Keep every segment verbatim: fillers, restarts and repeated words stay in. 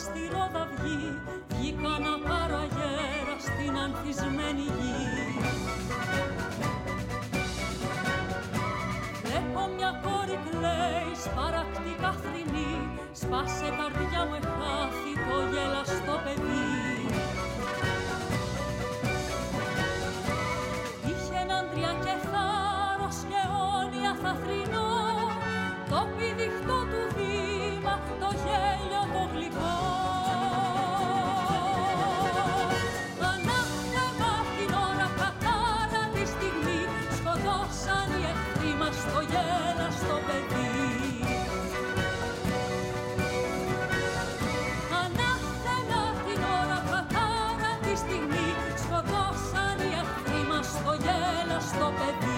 στη ρόδα βγει, βγήκα να πάρω αγέρα στην ανθισμένη γη. Βλέπω μια κόρη κλαίει, σπαρακτή καθρινή, σπάσε καρδιά μου εχάθη το γελαστό παιδί. Είχε έναν τρία και θάρρος και αιώνια θα θρηνώ, το πηδιχτό του βήμα, το γέλιο το γλυκό. Ανάθεμα την ώρα κατάρα τη στιγμή, σκοτώσαν οι εχθροί μας το γέλαστο παιδί. Ανάθεμα την ώρα κατάρα τη στιγμή, σκοτώσαν οι εχθροί μας το γέλαστο παιδί.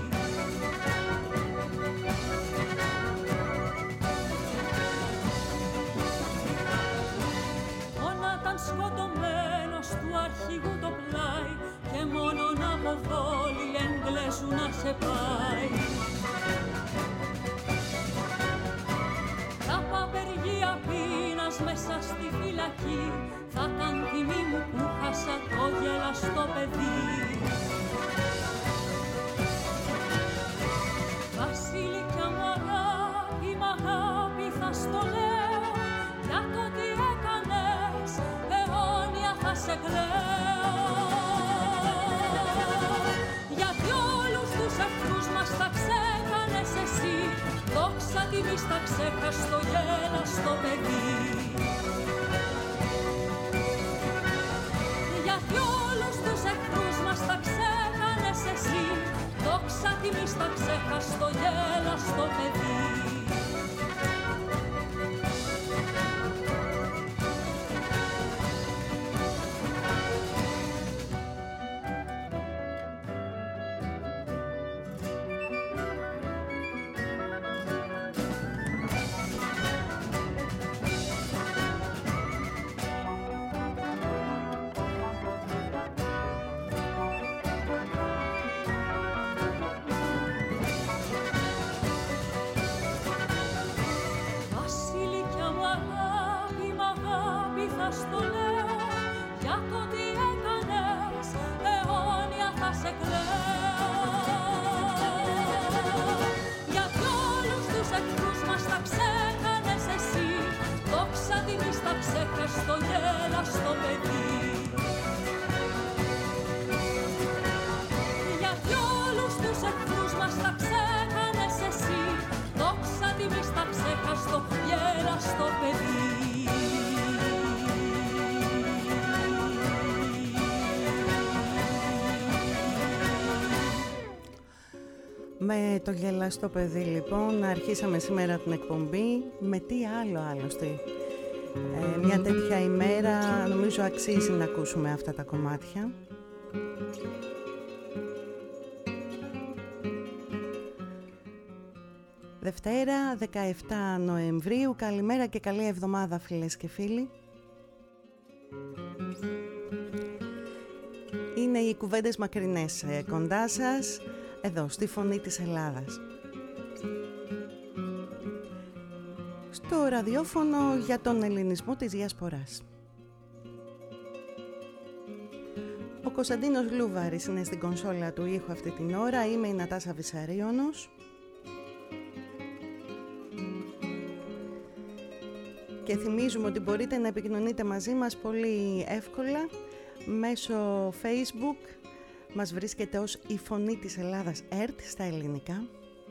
Σκοτωμένος του αρχηγού το πλάι και μόνον από βόλη Εγγλέζου να σε πάει. Τα απεργία πείνας μέσα στη φυλακή θα ήταν τιμή μου που χάσα το γελαστό παιδί. Βασίλικια μου αγάπη, μ' αγάπη θα στο λέω, για το τι έκανες αιώνια θα σε κλαίω. Γιατί όλους τους εχθρούς μας τα ξέκανες εσύ, δόξα τιμής τα ξέχαστο γέλαστο παιδί. Γιατί όλους τους εχθρούς μας τα ξέκανες εσύ, δόξα τιμής τα ξέχαστο γέλαστο παιδί. Στο γέλαστο παιδί. Γιατί όλους τους εχθρούς μας τα ξέκανες εσύ, δόξα τιμής τα ξέχαστο γέλαστο παιδί. Με το γελαστό παιδί λοιπόν αρχίσαμε σήμερα την εκπομπή. Με τι άλλο άλλωστε. Ε, μια τέτοια ημέρα νομίζω αξίζει να ακούσουμε αυτά τα κομμάτια. Δευτέρα δεκαεφτά Νοεμβρίου. Καλημέρα και καλή εβδομάδα φίλες και φίλοι. Είναι οι κουβέντες μακρινές κοντά σας, εδώ στη Φωνή της Ελλάδας. Στο ραδιόφωνο για τον ελληνισμό της διασποράς. Ο Κωνσταντίνος Λούβαρης είναι στην κονσόλα του ήχου αυτή την ώρα. Είμαι η Νατάσα Βυσαρίωνος. Και θυμίζουμε ότι μπορείτε να επικοινωνείτε μαζί μας πολύ εύκολα μέσω Facebook. Μας βρίσκεται ως η Φωνή της Ελλάδας ΕΡΤ στα ελληνικά.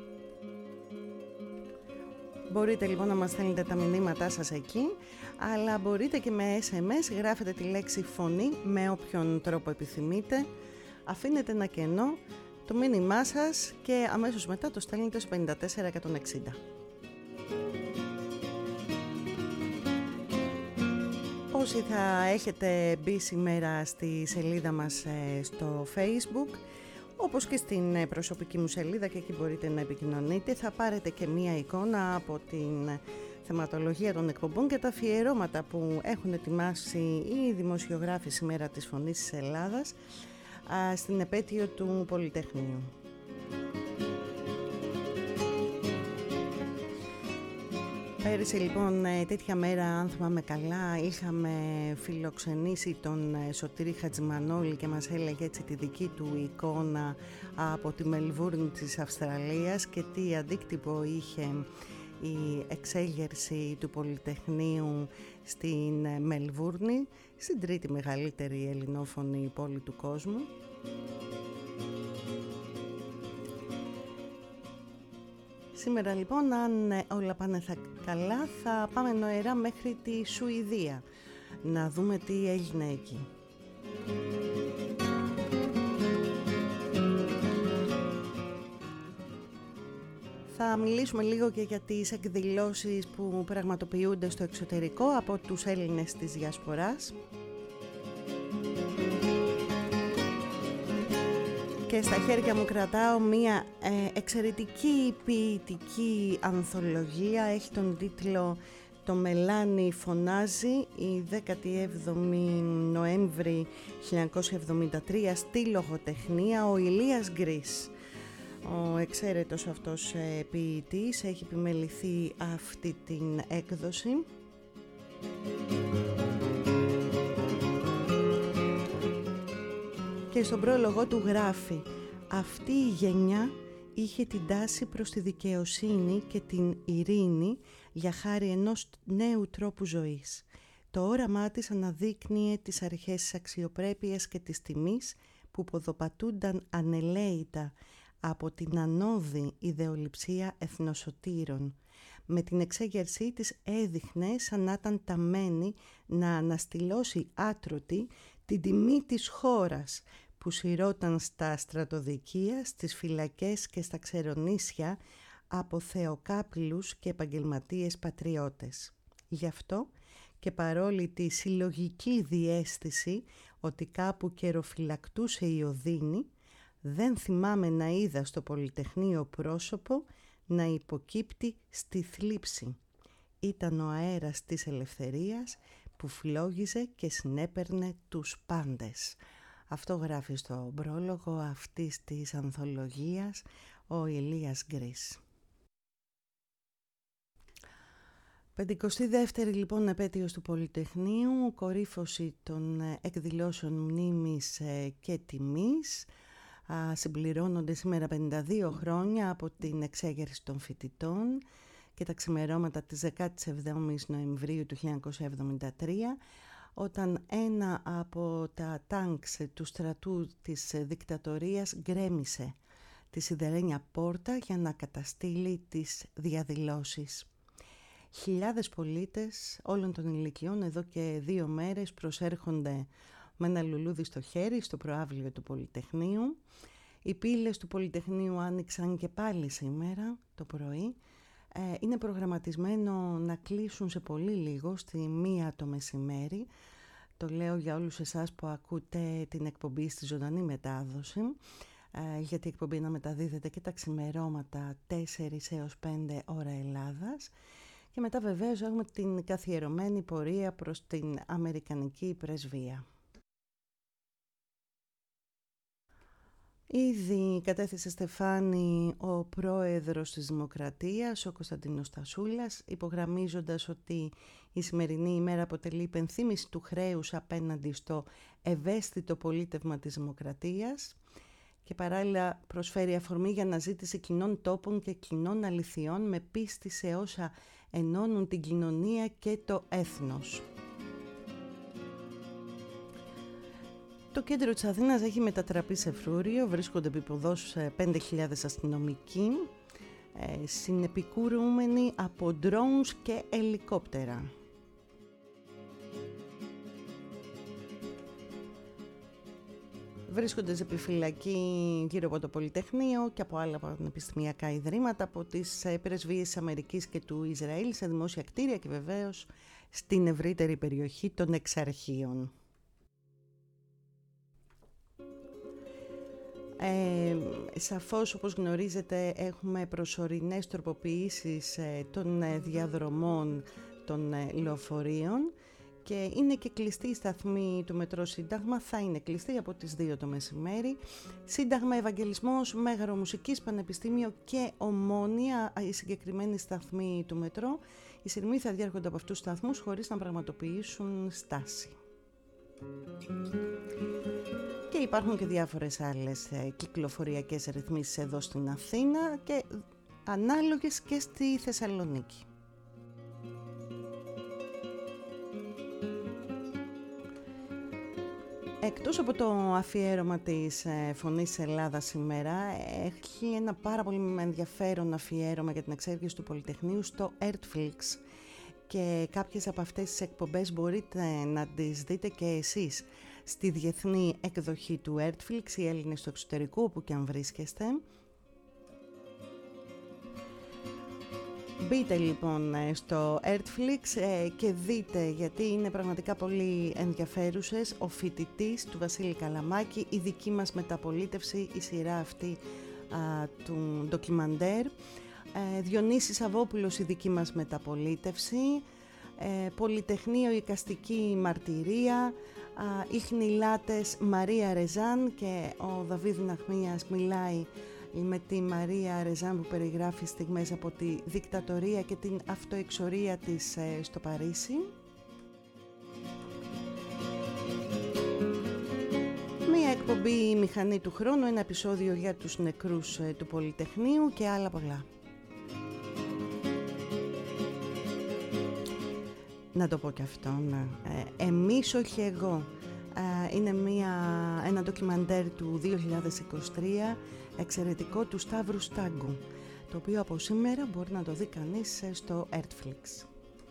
Μπορείτε λοιπόν να μας στέλνετε τα μηνύματά σας εκεί, αλλά μπορείτε και με ες εμ ες, γράφετε τη λέξη φωνή με όποιον τρόπο επιθυμείτε, αφήνετε ένα κενό, το μήνυμά σας και αμέσως μετά το στέλνετε στο πέντε τέσσερα εκατόν εξήντα. Όσοι θα έχετε μπει σήμερα στη σελίδα μας στο Facebook, όπως και στην προσωπική μου σελίδα, και εκεί μπορείτε να επικοινωνείτε, θα πάρετε και μία εικόνα από την θεματολογία των εκπομπών και τα αφιερώματα που έχουν ετοιμάσει οι δημοσιογράφοι σήμερα της Φωνής της Ελλάδας στην επέτειο του Πέρυσι λοιπόν τέτοια μέρα, αν θυμάμαι καλά, είχαμε φιλοξενήσει τον Σωτήρη Χατζημανόλη και μας έλεγε έτσι τη δική του εικόνα από τη Μελβούρνη της Αυστραλίας και τι αντίκτυπο είχε η εξέγερση του Πολυτεχνείου στην Μελβούρνη, στην τρίτη μεγαλύτερη ελληνόφωνη πόλη του κόσμου. Σήμερα λοιπόν, αν όλα πάνε θα καλά, θα πάμε νοερά μέχρι τη Σουηδία να δούμε τι έγινε εκεί. Θα μιλήσουμε λίγο και για τις εκδηλώσεις που πραγματοποιούνται στο εξωτερικό από τους Έλληνες της Διασποράς. Και στα χέρια μου κρατάω μία ε, εξαιρετική ποιητική ανθολογία. Έχει τον τίτλο «Το μελάνι φωνάζει», η δέκατη έβδομη Νοέμβρη χίλια εννιακόσια εβδομήντα τρία στη Λογοτεχνία, ο Ηλίας Γκρίς. Ο εξαίρετος αυτός ε, ποιητής έχει επιμεληθεί αυτή την έκδοση. Και στον πρόλογο του γράφει: «Αυτή η γενιά είχε την τάση προς τη δικαιοσύνη και την ειρήνη για χάρη ενός νέου τρόπου ζωής. Το όραμά της αναδείκνυε τις αρχές της αξιοπρέπειας και της τιμής που ποδοπατούνταν ανελαίητα από την ανώδη ιδεολειψία εθνοσωτήρων. Με την εξέγερσή της έδειχνε σαν να ήταν ταμένη να αναστηλώσει άτρωτη την τιμή της χώρας που σειρώταν στα στρατοδικεία, στις φυλακές και στα ξερονήσια από θεοκάπηλους και επαγγελματίες πατριώτες. Γι' αυτό και παρόλη τη συλλογική διαίσθηση ότι κάπου καιροφυλακτούσε η οδύνη, δεν θυμάμαι να είδα στο Πολυτεχνείο πρόσωπο να υποκύπτει στη θλίψη. Ήταν ο αέρας της ελευθερίας που φλόγιζε και συνέπαιρνε τους πάντες». Αυτό γράφει στο πρόλογο αυτής της ανθολογίας ο Ηλίας Γκρίς. πεντηκοστή δεύτερη λοιπόν επέτειος του Πολυτεχνείου, κορύφωση των εκδηλώσεων μνήμης και τιμής. Συμπληρώνονται σήμερα πενήντα δύο χρόνια από την εξέγερση των φοιτητών και τα ξημερώματα της δεκάτης εβδόμης Νοεμβρίου του χίλια εννιακόσια εβδομήντα τρία, όταν ένα από τα τάγκς του στρατού της δικτατορίας γκρέμισε τη σιδερένια πόρτα για να καταστήλει τις διαδηλώσεις. Χιλιάδες πολίτες όλων των ηλικιών εδώ και δύο μέρες προσέρχονται με ένα λουλούδι στο χέρι στο προαύλιο του Πολυτεχνείου. Οι πύλες του Πολυτεχνείου άνοιξαν και πάλι σήμερα το πρωί. Ε, είναι προγραμματισμένο να κλείσουν σε πολύ λίγο, στη μία το μεσημέρι. Το λέω για όλους εσάς που ακούτε την εκπομπή στη ζωντανή μετάδοση, ε, γιατί η εκπομπή να μεταδίδεται και τα ξημερώματα τέσσερις έως πέντε ώρα Ελλάδας. Και μετά βεβαίως έχουμε την καθιερωμένη πορεία προς την Αμερικανική Πρεσβεία. Ήδη κατέθεσε στεφάνι ο πρόεδρος της Δημοκρατίας, ο Κωνσταντίνος Τασούλας, υπογραμμίζοντας ότι η σημερινή ημέρα αποτελεί υπενθύμηση του χρέους απέναντι στο ευαίσθητο πολίτευμα της Δημοκρατίας και παράλληλα προσφέρει αφορμή για αναζήτηση κοινών τόπων και κοινών αληθιών με πίστη σε όσα ενώνουν την κοινωνία και το έθνος. Το κέντρο της Αθήνας έχει μετατραπεί σε φρούριο, βρίσκονται επίποδος πέντε χιλιάδες αστυνομικοί, ε, συνεπικουρούμενοι από drones και ελικόπτερα. Βρίσκονται σε επιφυλακή γύρω από το Πολυτεχνείο και από άλλα πανεπιστημιακά ιδρύματα, από τις πρεσβείες της Αμερικής και του Ισραήλ, σε δημόσια κτίρια και βεβαίως στην ευρύτερη περιοχή των Εξαρχείων. Ε, σαφώς, όπως γνωρίζετε, έχουμε προσωρινές τροποποιήσεις ε, των ε, διαδρομών των ε, λεωφορείων και είναι και κλειστή η σταθμή του μετρό Σύνταγμα, θα είναι κλειστή από τις δύο το μεσημέρι. Σύνταγμα, Ευαγγελισμός, Μέγαρο Μουσικής, Πανεπιστήμιο και Ομόνια, η συγκεκριμένη σταθμή του μετρό, Οι σειρμοί θα διέρχονται από αυτούς τους σταθμούς χωρίς να πραγματοποιήσουν στάση. Και υπάρχουν και διάφορες άλλες κυκλοφοριακές ρυθμίσεις εδώ στην Αθήνα και ανάλογες και στη Θεσσαλονίκη. Εκτός από το αφιέρωμα της Φωνής Ελλάδας σήμερα, έχει ένα πάρα πολύ ενδιαφέρον αφιέρωμα για την εξέγερση του Πολυτεχνείου στο Artflix και κάποιες από αυτές τις εκπομπές μπορείτε να τις δείτε και εσείς στη διεθνή εκδοχή του Artflix, οι Έλληνες του εξωτερικού, όπου και αν βρίσκεστε. Μπείτε λοιπόν στο Artflix και δείτε, γιατί είναι πραγματικά πολύ ενδιαφέρουσες. Ο φοιτητής του Βασίλη Καλαμάκη, η δική μας μεταπολίτευση, η σειρά αυτή α, του ντοκιμαντέρ, ε, Διονύσης Σαββόπουλος, η δική μας μεταπολίτευση, ε, Πολυτεχνείο Εικαστική Μαρτυρία, α, οι Χνηλάτες Μαρία Ρεζάν, και ο Δαβίδ Ναχμίας μιλάει με τη Μαρία Ρεζάν που περιγράφει στιγμές από τη δικτατορία και την αυτοεξορία της ε, στο Παρίσι. Μία εκπομπή Μηχανή του Χρόνου, ένα επεισόδιο για τους νεκρούς ε, του Πολυτεχνείου και άλλα πολλά. Να το πω και αυτό, ναι. ε, Εμείς όχι εγώ. Ε, είναι μια, ένα ντοκιμαντέρ του δύο χιλιάδες είκοσι τρία, εξαιρετικό, του Σταύρου Στάγκου, το οποίο από σήμερα μπορεί να το δει κανείς στο Artflix.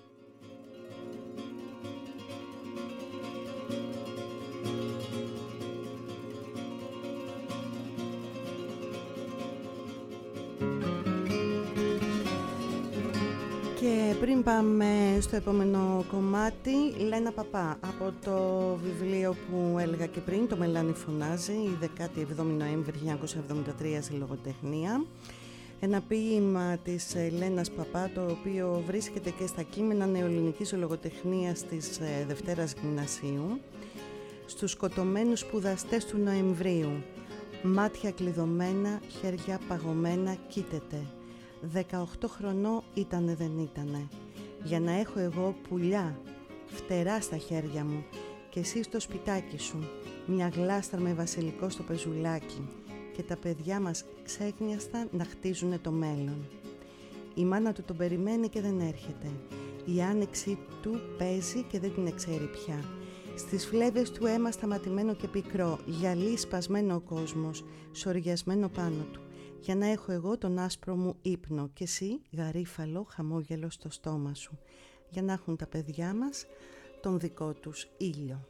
Και πριν πάμε στο επόμενο κομμάτι, Λένα Παπά, από το βιβλίο που έλεγα και πριν, το Μελάνι Φωνάζει, η δεκάτη εβδόμη Νοέμβρη χίλια εννιακόσια εβδομήντα τρία στη Λογοτεχνία. Ένα ποίημα της Λένας Παπά, το οποίο βρίσκεται και στα κείμενα νεοελληνικής λογοτεχνίας της Δευτέρας Γυμνασίου. Στους σκοτωμένους σπουδαστές του Νοεμβρίου, μάτια κλειδωμένα, χέρια παγωμένα, κοίτεται. Δεκαοκτώ χρονών ήτανε δεν ήτανε, για να έχω εγώ πουλιά, φτερά στα χέρια μου και εσύ στο σπιτάκι σου, μια γλάστρα με βασιλικό στο πεζουλάκι και τα παιδιά μας ξέγνιασταν να χτίζουνε το μέλλον. Η μάνα του τον περιμένει και δεν έρχεται, η άνοιξη του παίζει και δεν την εξέρει πια. Στις φλέβες του αίμα σταματημένο και πικρό, γυαλί σπασμένο ο κόσμος, σοριασμένο πάνω του, για να έχω εγώ τον άσπρο μου ύπνο και εσύ γαρίφαλο χαμόγελο στο στόμα σου, για να έχουν τα παιδιά μας τον δικό τους ήλιο.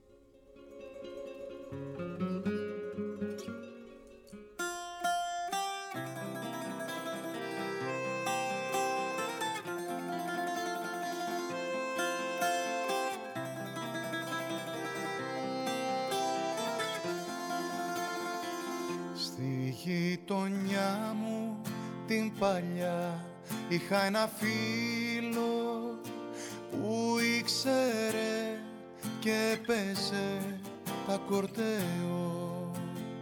Γειτονιά μου την παλιά είχα ένα φίλο που ήξερε και παίζε τα κορτέο.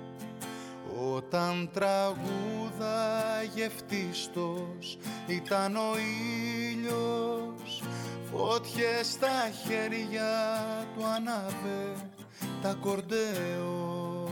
Όταν τραγούδαγε φτίστος ήταν ο ήλιος, φώτιες στα χέρια του ανάβε τα κορντέο.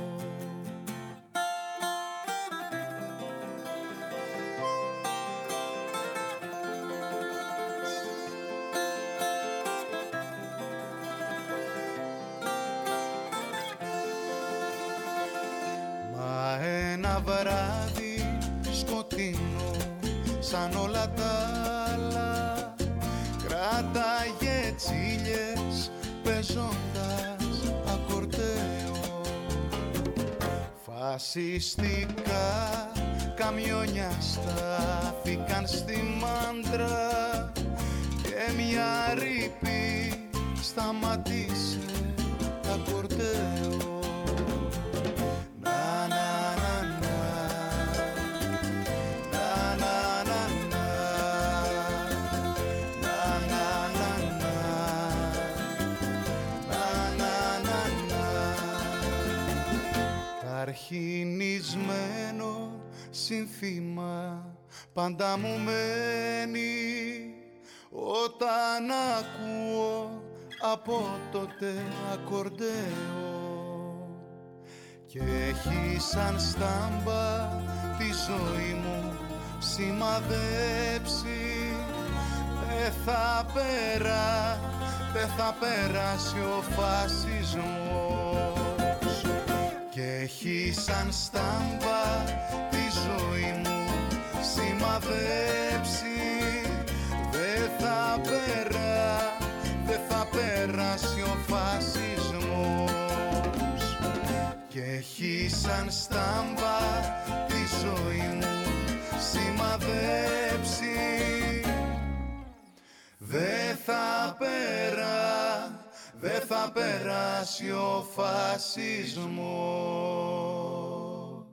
Βράδυ σκοτεινό σαν όλα τα άλλα, κράταγε τσίλιες παίζοντας ακορντέο. Φασιστικά καμιόνια στάθηκαν στη μάντρα και μια ρήπη σταματήσε ακορντέο. Αρχινισμένο σύνθημα πάντα μου μένει, όταν ακούω από τότε ακορντέο και έχει σαν στάμπα τη ζωή μου σημαδέψει. Δεν θα πέρα, δεν θα περάσει ο φασισμός και έχει σαν στάμπα τη ζωή μου σημαδέψει. Δεν θα πέρα, δεν θα περάσει ο φασισμός και έχει σαν στάμπα τη ζωή μου σημαδέψει. Δεν θα πέρα, δεν θα περάσει ο φασισμός.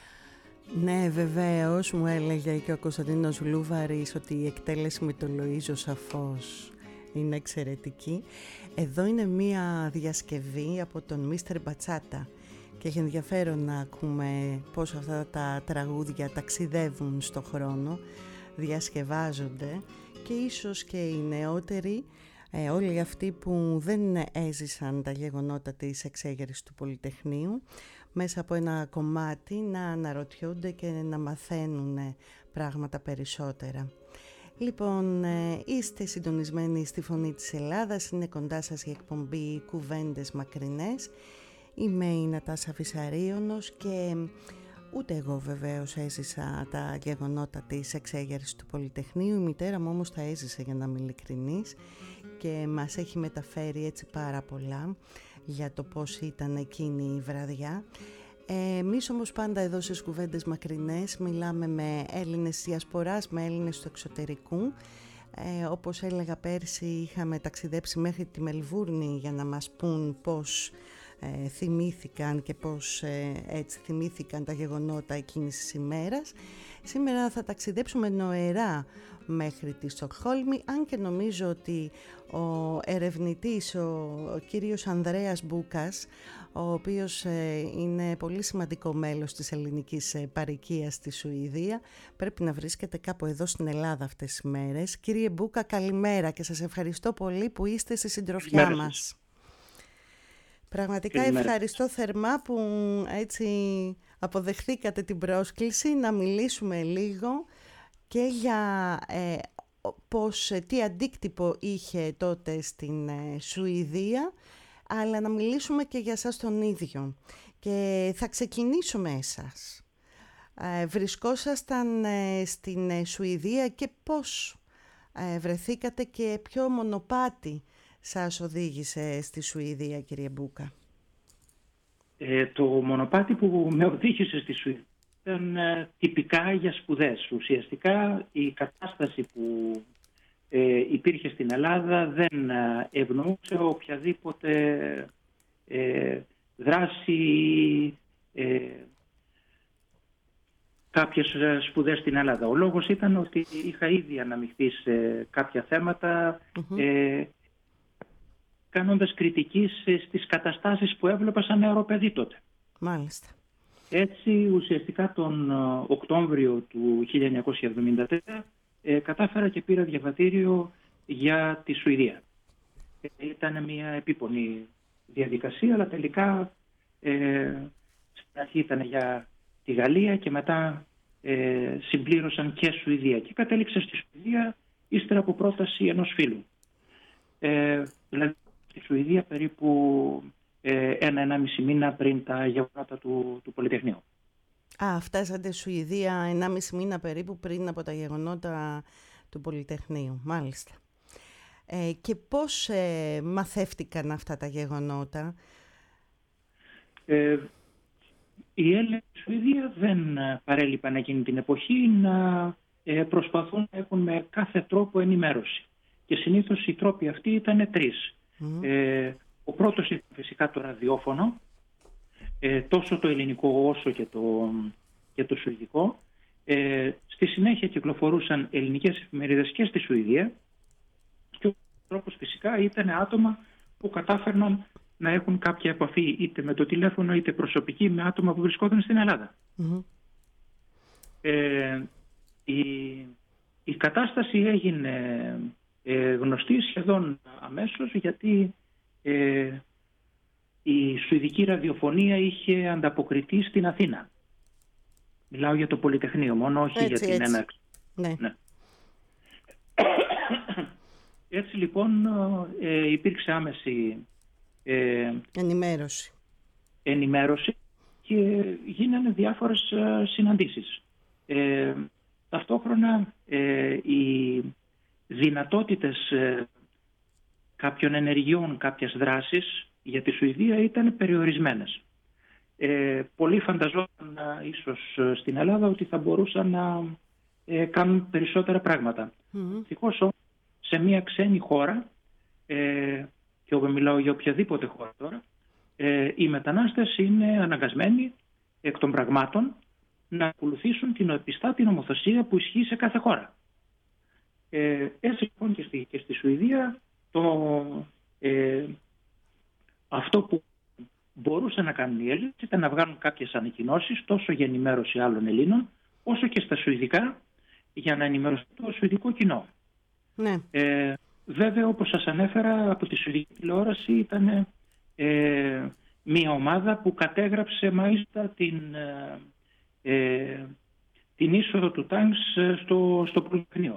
Ναι, βεβαίως, μου έλεγε και ο Κωνσταντίνος Λούβαρης ότι η εκτέλεση με το Λοΐζο σαφώς είναι εξαιρετική. Εδώ είναι μία διασκευή από τον Μίστερ Μπατσάτα και έχει ενδιαφέρον να ακούμε πώς αυτά τα τραγούδια ταξιδεύουν στο χρόνο, διασκευάζονται και ίσως και οι νεότεροι, ε, όλοι αυτοί που δεν έζησαν τα γεγονότα της εξέγερσης του Πολυτεχνείου, μέσα από ένα κομμάτι να αναρωτιούνται και να μαθαίνουν πράγματα περισσότερα. Λοιπόν, είστε συντονισμένοι στη Φωνή της Ελλάδας, είναι κοντά σας η εκπομπή Κουβέντες Μακρινές. Είμαι η Νατάσα Βυσαρίωνος και ούτε εγώ βεβαίως έζησα τα γεγονότα της εξέγερσης του Πολυτεχνείου. Η μητέρα μου όμως τα έζησε, για να είμαι ειλικρινής, και μας έχει μεταφέρει έτσι πάρα πολλά για το πώς ήταν εκείνη η βραδιά. Ε, εμείς όμως πάντα εδώ στις Κουβέντες Μακρινές μιλάμε με Έλληνες της διασποράς, με Έλληνες του εξωτερικού. Ε, όπως έλεγα πέρσι, είχαμε ταξιδέψει μέχρι τη Μελβούρνη για να μας πούν πώς ε, θυμήθηκαν και πώς ε, έτσι θυμήθηκαν τα γεγονότα εκείνης της ημέρας. Σήμερα θα ταξιδέψουμε νοερά μέχρι τη Στοκχόλμη, αν και νομίζω ότι ο ερευνητής, ο, ο κύριος Ανδρέας Μπούκας, ο οποίος ε, είναι πολύ σημαντικό μέλος της ελληνικής ε, παροικίας στη Σουηδία, πρέπει να βρίσκεται κάπου εδώ στην Ελλάδα αυτές τις μέρες. Κύριε Μπούκα, καλημέρα και σας ευχαριστώ πολύ που είστε στη συντροφιά Καλημέρα μας. σας. Πραγματικά Καλημέρα. Ευχαριστώ θερμά που έτσι αποδεχθήκατε την πρόσκληση να μιλήσουμε λίγο και για ε, πώς, τι αντίκτυπο είχε τότε στην ε, Σουηδία, αλλά να μιλήσουμε και για σας τον ίδιο. Και θα ξεκινήσουμε εσάς. Ε, βρισκόσασταν ε, στην ε, Σουηδία και πώς ε, βρεθήκατε και ποιο μονοπάτι σας οδήγησε στη Σουηδία, κύριε Μπούκα? Ε, το μονοπάτι που με οδήγησε στη Σουηδία ήταν ε, τυπικά για σπουδές. Ουσιαστικά η κατάσταση που ε, υπήρχε στην Ελλάδα δεν ε, ευνοούσε οποιαδήποτε ε, δράση, ε, κάποιες σπουδές στην Ελλάδα. Ο λόγος ήταν ότι είχα ήδη αναμειχθεί σε κάποια θέματα, mm-hmm. ε, κάνοντας κριτική στις καταστάσεις που έβλεπα σαν νεαρό παιδί τότε. Μάλιστα. Έτσι, ουσιαστικά τον Οκτώβριο του χίλια εννιακόσια εβδομήντα τέσσερα ε, κατάφερα και πήρα διαβατήριο για τη Σουηδία. Ε, ήταν μια επίπονη διαδικασία, αλλά τελικά ε, στην αρχή ήταν για τη Γαλλία και μετά ε, συμπλήρωσαν και Σουηδία. Και κατέληξα στη Σουηδία ύστερα από πρόταση ενός φίλου. Ε, δηλαδή, στη Σουηδία περίπου ε, ένα-ενάμιση μήνα πριν τα γεγονότα του, του Πολυτεχνείου. Α, φτάσατε Σουηδία ενάμιση μήνα περίπου πριν από τα γεγονότα του Πολυτεχνείου. Μάλιστα. Ε, και πώς ε, μαθεύτηκαν αυτά τα γεγονότα? Ε, οι Έλληνες στη Σουηδία δεν παρέλειπαν εκείνη την εποχή να ε, προσπαθούν να έχουν με κάθε τρόπο ενημέρωση. Και συνήθως οι τρόποι αυτοί ήταν τρεις. Mm. Ε, ο πρώτος ήταν φυσικά το ραδιόφωνο, ε, τόσο το ελληνικό όσο και το, και το σουηδικό. Ε, στη συνέχεια κυκλοφορούσαν ελληνικές εφημερίδες και στη Σουηδία, και ο τρόπος φυσικά ήταν άτομα που κατάφερναν να έχουν κάποια επαφή είτε με το τηλέφωνο είτε προσωπική με άτομα που βρισκόταν στην Ελλάδα. Mm-hmm. Ε, η, η κατάσταση έγινε ε, γνωστή σχεδόν αμέσως, γιατί ε, η σουηδική ραδιοφωνία είχε ανταποκριθεί στην Αθήνα. Μιλάω για το Πολυτεχνείο μόνο, όχι έτσι, για την έτσι. έναρξη. Ναι. Ναι. Έτσι λοιπόν ε, υπήρξε άμεση ε, ενημέρωση. ενημέρωση και γίνανε διάφορες ε, συναντήσεις. Ε, ταυτόχρονα ε, οι δυνατότητες ε, κάποιων ενεργειών, κάποιες δράσεις για τη Σουηδία ήταν περιορισμένες. Ε, πολλοί φανταζόταν ε, ίσως ε, στην Ελλάδα ότι θα μπορούσαν να ε, κάνουν περισσότερα πράγματα. Mm-hmm. Ευτυχώς όμως σε μια ξένη χώρα, ε, και εγώ μιλάω για οποιαδήποτε χώρα τώρα, ε, οι μετανάστες είναι αναγκασμένοι εκ των πραγμάτων να ακολουθήσουν την πιστά την νομοθεσία που ισχύει σε κάθε χώρα. Ε, έτσι λοιπόν και στη, και στη Σουηδία το, ε, αυτό που μπορούσαν να κάνουν οι Έλληνες ήταν να βγάλουν κάποιες ανακοινώσεις τόσο για ενημέρωση άλλων Ελλήνων όσο και στα σουηδικά για να ενημερώσουν το σουηδικό κοινό. Ναι. Ε, βέβαια, όπως σας ανέφερα, από τη σουηδική τηλεόραση ήταν ε, μια ομάδα που κατέγραψε μάλιστα την, ε, την είσοδο του τάγκς στο, στο Πολυτεχνείο.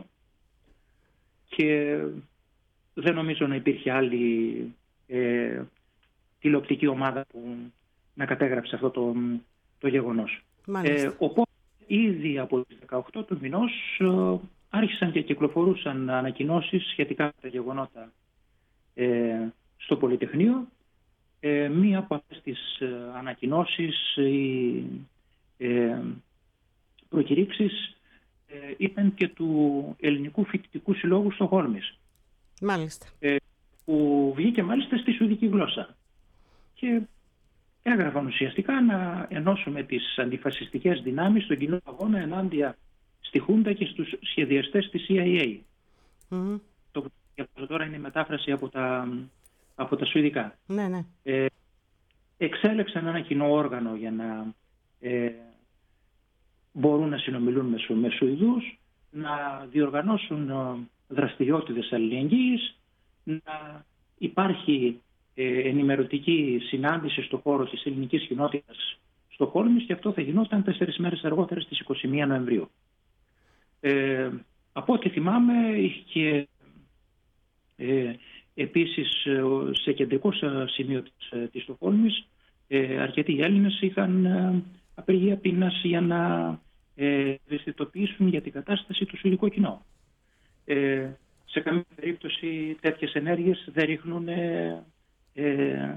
Και δεν νομίζω να υπήρχε άλλη ε, τηλεοπτική ομάδα που να κατέγραψε αυτό το, το γεγονός. Ε, οπότε ήδη από τις δεκαοκτώ του μηνός ε, άρχισαν και κυκλοφορούσαν ανακοινώσεις σχετικά με τα γεγονότα ε, στο Πολυτεχνείο. Ε, μία από αυτές τις ε, ανακοινώσεις ή ε, προκηρύξεις ε, ήταν και του Ελληνικού Φοιτητικού Συλλόγου Στοκχόλμης. Μάλιστα. Ε, που βγήκε μάλιστα στη σουηδική γλώσσα. Και έγραφαν ουσιαστικά να ενώσουμε τις αντιφασιστικές δυνάμεις στον κοινό αγώνα ενάντια στη Χούντα και στους σχεδιαστές της σι άι έι. Mm-hmm. Το που τώρα είναι η μετάφραση από τα, από τα σουηδικά. Ναι, ναι. Ε, εξέλεξαν ένα κοινό όργανο για να ε, μπορούν να συνομιλούν με, με Σουηδούς, να διοργανώσουν δραστηριότητες αλληλεγγύης, να υπάρχει ε, ενημερωτική συνάντηση στο χώρο της ελληνικής κοινότητας Στοκχόλμης, και αυτό θα γινόταν τέσσερις μέρες αργότερα στις είκοσι μία Νοεμβρίου. Ε, από ό,τι θυμάμαι, είχε ε, επίσης σε κεντρικό σημείο της, της Στοκχόλμης ε, αρκετοί Έλληνες είχαν ε, απεργία πείνας για να ε, ευαισθητοποιήσουν για την κατάσταση του σουηδικού κοινού. Ε, σε καμία περίπτωση τέτοιες ενέργειες δεν ρίχνουν ε, ε,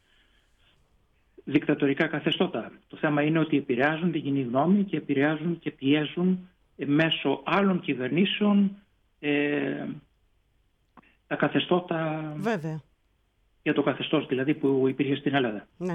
δικτατορικά καθεστώτα. Το θέμα είναι ότι επηρεάζουν την κοινή γνώμη και επηρεάζουν και πιέζουν ε, μέσω άλλων κυβερνήσεων ε, τα καθεστώτα. Βέβαια. Για το καθεστώς δηλαδή που υπήρχε στην Ελλάδα. Ναι.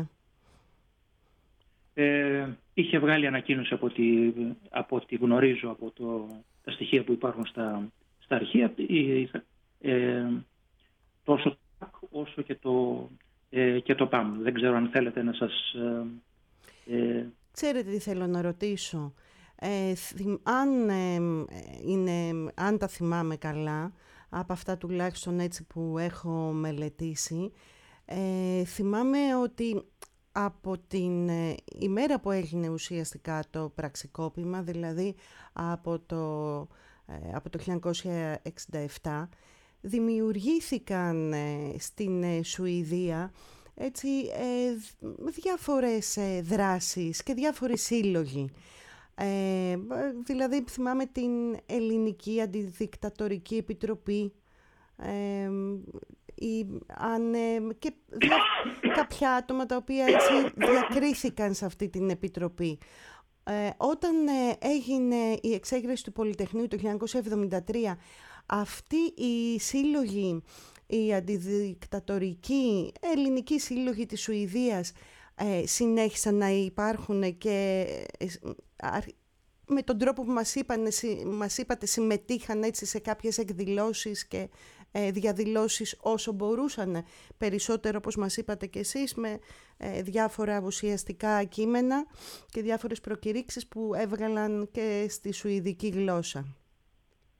Ε, είχε βγάλει ανακοίνωση από ό,τι από ό,τι γνωρίζω από το, τα στοιχεία που υπάρχουν στα, στα αρχεία, ε, τόσο το ΠΑΚ όσο και το, ε, και το ΠΑΜ. Δεν ξέρω αν θέλετε να σας... Ε, Ξέρετε τι θέλω να ρωτήσω. Ε, θυμ, αν, ε, είναι, αν τα θυμάμαι καλά, από αυτά τουλάχιστον έτσι που έχω μελετήσει, ε, θυμάμαι ότι από την ε, ημέρα που έγινε ουσιαστικά το πραξικόπημα, δηλαδή από το, ε, από το χίλια εννιακόσια εξήντα επτά, δημιουργήθηκαν ε, στην ε, Σουηδία έτσι, ε, διάφορες ε, δράσεις και διάφοροι σύλλογοι. Ε, δηλαδή θυμάμαι την Ελληνική Αντιδικτατορική Επιτροπή ε, η, αν, ε, και δια, κάποια άτομα τα οποία έτσι διακρίθηκαν σε αυτή την επιτροπή. Ε, όταν ε, έγινε η εξέγερση του Πολυτεχνείου το χίλια εννιακόσια εβδομήντα τρία, αυτοί οι σύλλογοι, οι αντιδικτατορικοί ελληνικοί σύλλογοι της Σουηδίας ε, συνέχισαν να υπάρχουν και ε, με τον τρόπο που μας, είπαν, μας είπατε συμμετείχαν έτσι σε κάποιες εκδηλώσεις και ε, διαδηλώσεις όσο μπορούσαν, περισσότερο όπως μας είπατε και εσείς, με ε, διάφορα ουσιαστικά κείμενα και διάφορες προκηρύξεις που έβγαλαν και στη σουηδική γλώσσα.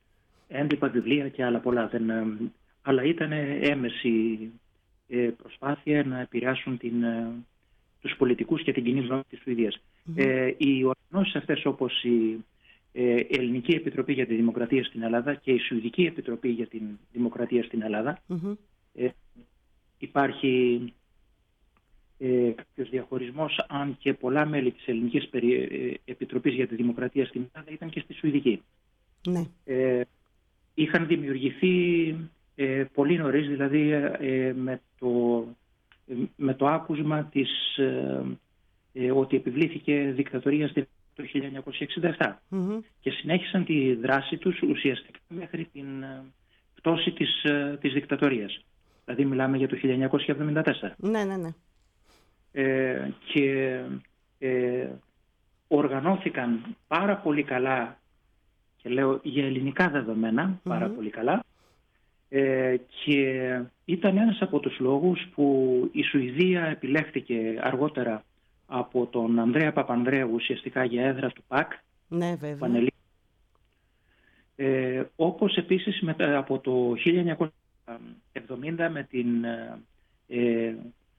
έντυπα, βιβλία και άλλα πολλά. Δεν, αλλά ήταν έμεση προσπάθεια να επηρεάσουν την, τους πολιτικούς και την κοινή γνώμη της Σουηδίας. Mm-hmm. Ε, οι οργανώσεις αυτές, όπως η ε, Ελληνική Επιτροπή για τη Δημοκρατία στην Ελλάδα και η Σουηδική Επιτροπή για τη Δημοκρατία στην Ελλάδα, mm-hmm. ε, υπάρχει ε, κάποιος διαχωρισμός, αν και πολλά μέλη της Ελληνικής Επιτροπής για τη Δημοκρατία στην Ελλάδα ήταν και στη Σουηδική. Mm-hmm. Ε, είχαν δημιουργηθεί ε, πολύ νωρίς, δηλαδή ε, με, το, ε, με το άκουσμα της, ε, ε, ότι επιβλήθηκε δικτατορία στην το χίλια εννιακόσια εξήντα επτά mm-hmm. και συνέχισαν τη δράση τους ουσιαστικά μέχρι την πτώση της, της δικτατορίας. Δηλαδή μιλάμε για το χίλια εννιακόσια εβδομήντα τέσσερα. Ναι, ναι, ναι. Ε, και ε, οργανώθηκαν πάρα πολύ καλά, και λέω για ελληνικά δεδομένα, mm-hmm. πάρα πολύ καλά, ε, και ήταν ένας από τους λόγους που η Σουηδία επιλέχθηκε αργότερα από τον Ανδρέα Παπανδρέου ουσιαστικά για έδρα του ΠΑΚ. Ναι, βέβαια. Πανελί. Ε, όπως επίσης με, από το χίλια εννιακόσια εβδομήντα με την, ε,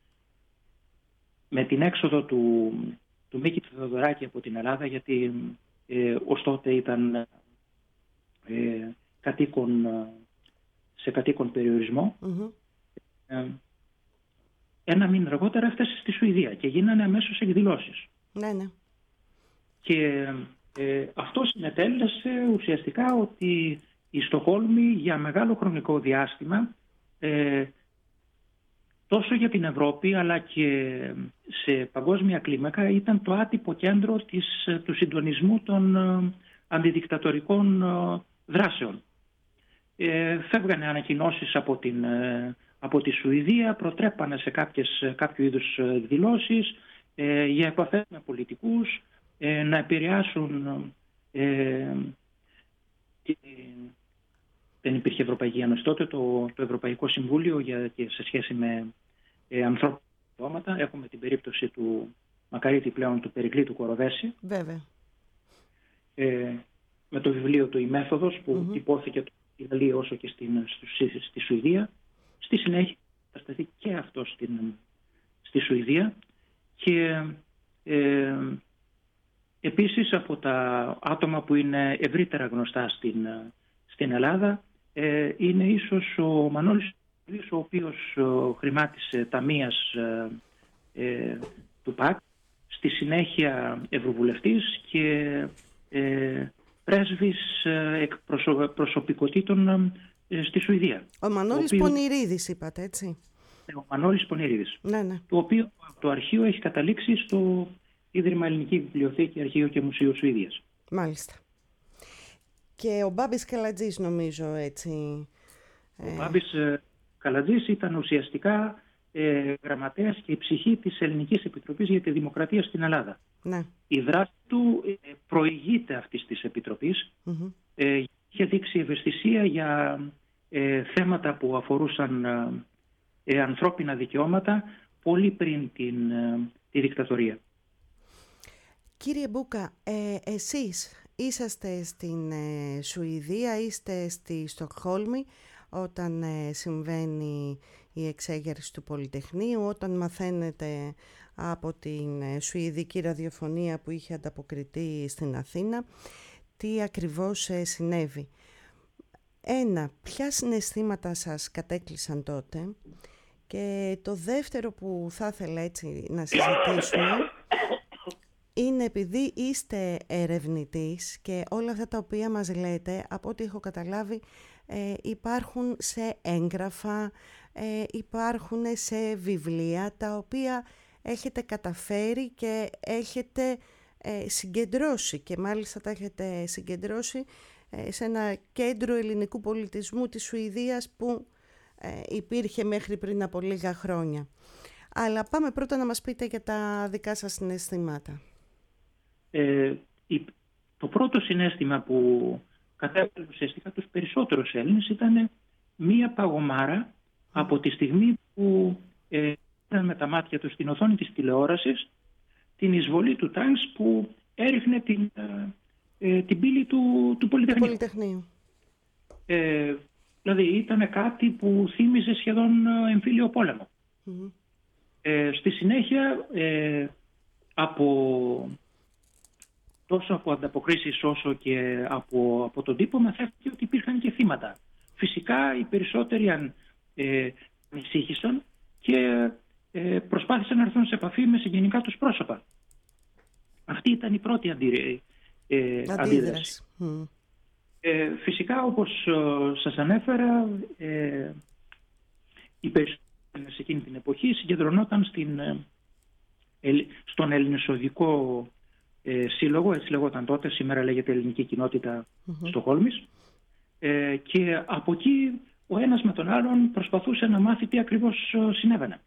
με την έξοδο του, του Μίκη Θεοδωράκη από την Ελλάδα, γιατί ε, ως τότε ήταν ε, κατοίκον, σε κατοίκον περιορισμό. Mm-hmm. Ε, Ένα μήνα αργότερα έφτασε στη Σουηδία και γίνανε αμέσως εκδηλώσεις. Ναι, ναι. Και ε, αυτό συνετέλεσε ουσιαστικά ότι η Στοκχόλμη για μεγάλο χρονικό διάστημα, ε, τόσο για την Ευρώπη αλλά και σε παγκόσμια κλίμακα, ήταν το άτυπο κέντρο της, του συντονισμού των ε, αντιδικτατορικών ε, δράσεων. Ε, φεύγανε ανακοινώσεις από την... Ε, από τη Σουηδία, προτρέπανε σε κάποιες, κάποιο είδους δηλώσεις ε, για επαφές με πολιτικούς, ε, να επηρεάσουν ε, την, δεν υπήρχε Ευρωπαϊκή Ένωση τότε, το, το Ευρωπαϊκό Συμβούλιο για, και σε σχέση με ε, ανθρώπινα δικαιώματα. Έχουμε την περίπτωση του Μακαρίτη πλέον, του Περικλή του Κοροδέση. Βέβαια. Ε, με το βιβλίο του «Η Μέθοδος» που mm-hmm. τυπώθηκε στην Ιταλία όσο και στην, στη, στη Σουηδία. Στη συνέχεια θα σταθεί και αυτό στην, στη Σουηδία και ε, επίσης από τα άτομα που είναι ευρύτερα γνωστά στην, στην Ελλάδα ε, είναι ίσως ο Μανώλης, ο οποίος ε, χρημάτισε ταμείας ε, ε, του ΠΑΚ, στη συνέχεια ευρωβουλευτής και ε, πρέσβης ε, προσωπικότητων στη Σουηδία. Ο Μανώλης οποίο... Πονηρίδης είπατε, έτσι. Ο Μανώλης Πονηρίδης. Ναι, ναι. Το οποίο το αρχείο έχει καταλήξει στο Ίδρυμα Ελληνική Βιβλιοθήκη, Αρχείο και Μουσείο Σουηδίας. Μάλιστα. Και ο Μπάμπης Καλατζής νομίζω, έτσι. Ο ε... Μπάμπης ε, Καλατζής ήταν ουσιαστικά ε, γραμματέας και η ψυχή της Ελληνικής Επιτροπής για τη Δημοκρατία στην Ελλάδα. Ναι. Η δράση του ε, προηγείται αυτής της Επιτροπής. Mm-hmm. Ε, είχε δείξει ευαισθησία για ε, θέματα που αφορούσαν ε, ανθρώπινα δικαιώματα πολύ πριν την, ε, τη δικτατορία. Κύριε Μπούκα, ε, εσείς είσαστε στην ε, Σουηδία, είστε στη Στοκχόλμη όταν ε, συμβαίνει η εξέγερση του Πολυτεχνείου, όταν μαθαίνετε από την ε, Σουηδική ραδιοφωνία που είχε ανταποκριθεί στην Αθήνα τι ακριβώς ε, συνέβη. Ένα, ποια συναισθήματα σας κατέκλυσαν τότε, και το δεύτερο που θα ήθελα έτσι να συζητήσουμε είναι, επειδή είστε ερευνητής και όλα αυτά τα οποία μας λέτε, από ό,τι έχω καταλάβει ε, υπάρχουν σε έγγραφα, ε, υπάρχουν σε βιβλία τα οποία έχετε καταφέρει και έχετε ε, συγκεντρώσει, και μάλιστα τα έχετε συγκεντρώσει ε, σε ένα κέντρο ελληνικού πολιτισμού της Σουηδίας που ε, υπήρχε μέχρι πριν από λίγα χρόνια. Αλλά πάμε πρώτα να μας πείτε για τα δικά σας συναισθήματα. Ε, το πρώτο συναίσθημα που κατέβαλε ουσιαστικά τους περισσότερους Έλληνες ήταν μία παγωμάρα από τη στιγμή που ε, είδαν με τα μάτια τους στην οθόνη της τηλεόρασης την εισβολή του Times που έριχνε την, ε, την πύλη του, του Πολυτεχνείου. Πολυτεχνείου. Ε, δηλαδή ήταν κάτι που θύμιζε σχεδόν εμφύλιο πόλεμο. Mm-hmm. Ε, στη συνέχεια, ε, από, τόσο από ανταποκρίσεις όσο και από, από τον τύπο, μαθαίθηκε ότι υπήρχαν και θύματα. Φυσικά οι περισσότεροι αν, ε, ανησύχησαν και ε, προσπάθησαν να έρθουν σε επαφή με συγγενικά τους πρόσωπα. Αυτή ήταν η πρώτη αντί, ε, αντίδραση. Mm. Ε, φυσικά, όπως ε, σας ανέφερα, ε, οι περισσότεροι σε εκείνη την εποχή συγκεντρωνόταν στην, ε, στον Ελληνισοδικό ε, Σύλλογο, έτσι λεγόταν τότε, σήμερα λέγεται Ελληνική Κοινότητα mm-hmm. Στοκχόλμης, ε, και από εκεί ο ένας με τον άλλον προσπαθούσε να μάθει τι ακριβώς συνέβαινε.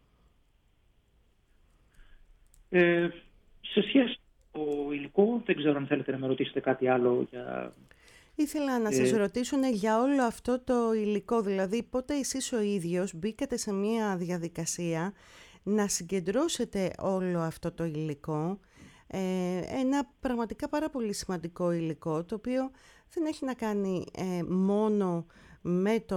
Ε, σε σχέση με το υλικό, δεν ξέρω αν θέλετε να με ρωτήσετε κάτι άλλο για... Ήθελα να σας ε... ρωτήσω ναι, για όλο αυτό το υλικό, δηλαδή πότε εσείς ο ίδιος μπήκατε σε μια διαδικασία να συγκεντρώσετε όλο αυτό το υλικό, ε, ένα πραγματικά πάρα πολύ σημαντικό υλικό, το οποίο δεν έχει να κάνει ε, μόνο με, το,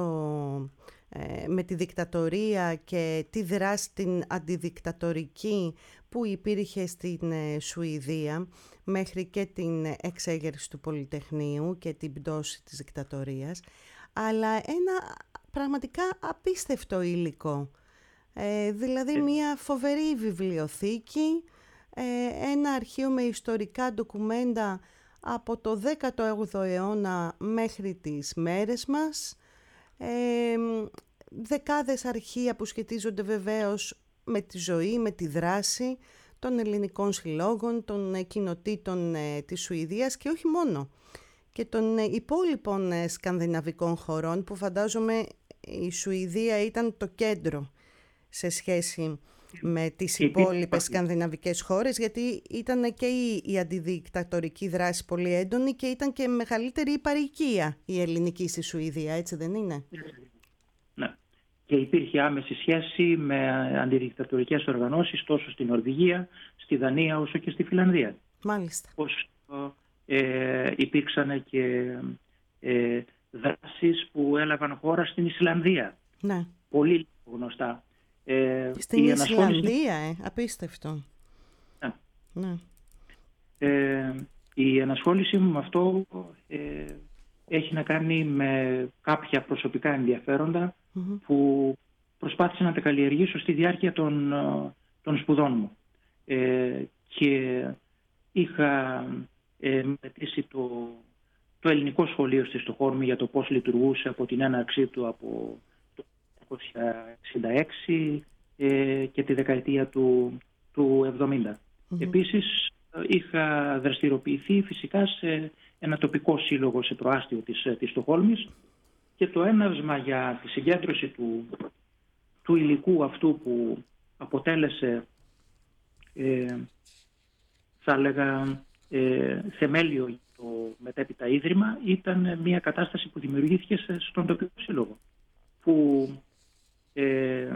ε, με τη δικτατορία και τη δράση την αντιδικτατορική που υπήρχε στην ε, Σουηδία μέχρι και την εξέγερση του Πολυτεχνείου και την πτώση της δικτατορίας, αλλά ένα πραγματικά απίστευτο υλικό. Ε, δηλαδή μια φοβερή βιβλιοθήκη, ε, ένα αρχείο με ιστορικά ντοκουμέντα από το δέκατο έβδομο αιώνα μέχρι τις μέρες μας, ε, δεκάδες αρχεία που σχετίζονται βεβαίως με τη ζωή, με τη δράση των ελληνικών συλλόγων, των κοινοτήτων ε, της Σουηδίας και όχι μόνο, και των ε, υπόλοιπων ε, σκανδιναβικών χωρών που φαντάζομαι η Σουηδία ήταν το κέντρο σε σχέση με τις υπόλοιπες σκανδιναβικές χώρες, γιατί ήταν και η, η αντιδικτατορική δράση πολύ έντονη και ήταν και μεγαλύτερη η παροικία η ελληνική στη Σουηδία, έτσι δεν είναι? Ναι. Και υπήρχε άμεση σχέση με αντιδικτατορικές οργανώσεις τόσο στην Νορβηγία, στη Δανία όσο και στη Φιλανδία. Μάλιστα. Πώς ε, υπήρξαν και ε, δράσεις που έλαβαν χώρα στην Ισλανδία. Ναι. Πολύ γνωστά. Ε, στην Ισλανδία, ε, απίστευτο. Ναι. Ναι. Ε, η ενασχόλησή μου με αυτό ε, έχει να κάνει με κάποια προσωπικά ενδιαφέροντα mm-hmm. που προσπάθησα να τα καλλιεργήσω στη διάρκεια των, των σπουδών μου. Ε, και είχα ε, μελετήσει το, το ελληνικό σχολείο στη Στοκχόλμη για το πώς λειτουργούσε από την έναρξή του από το χίλια εννιακόσια εξήντα έξι ε, και τη δεκαετία του, του εβδομήντα. Mm-hmm. Επίσης είχα δραστηριοποιηθεί φυσικά σε ένα τοπικό σύλλογο σε προάστιο της, της Στοκχόλμης και το έναυσμα για τη συγκέντρωση του, του υλικού αυτού που αποτέλεσε ε, θα έλεγα ε, θεμέλιο για το μετέπειτα ίδρυμα ήταν μια κατάσταση που δημιουργήθηκε στον τοπικό σύλλογο που ε,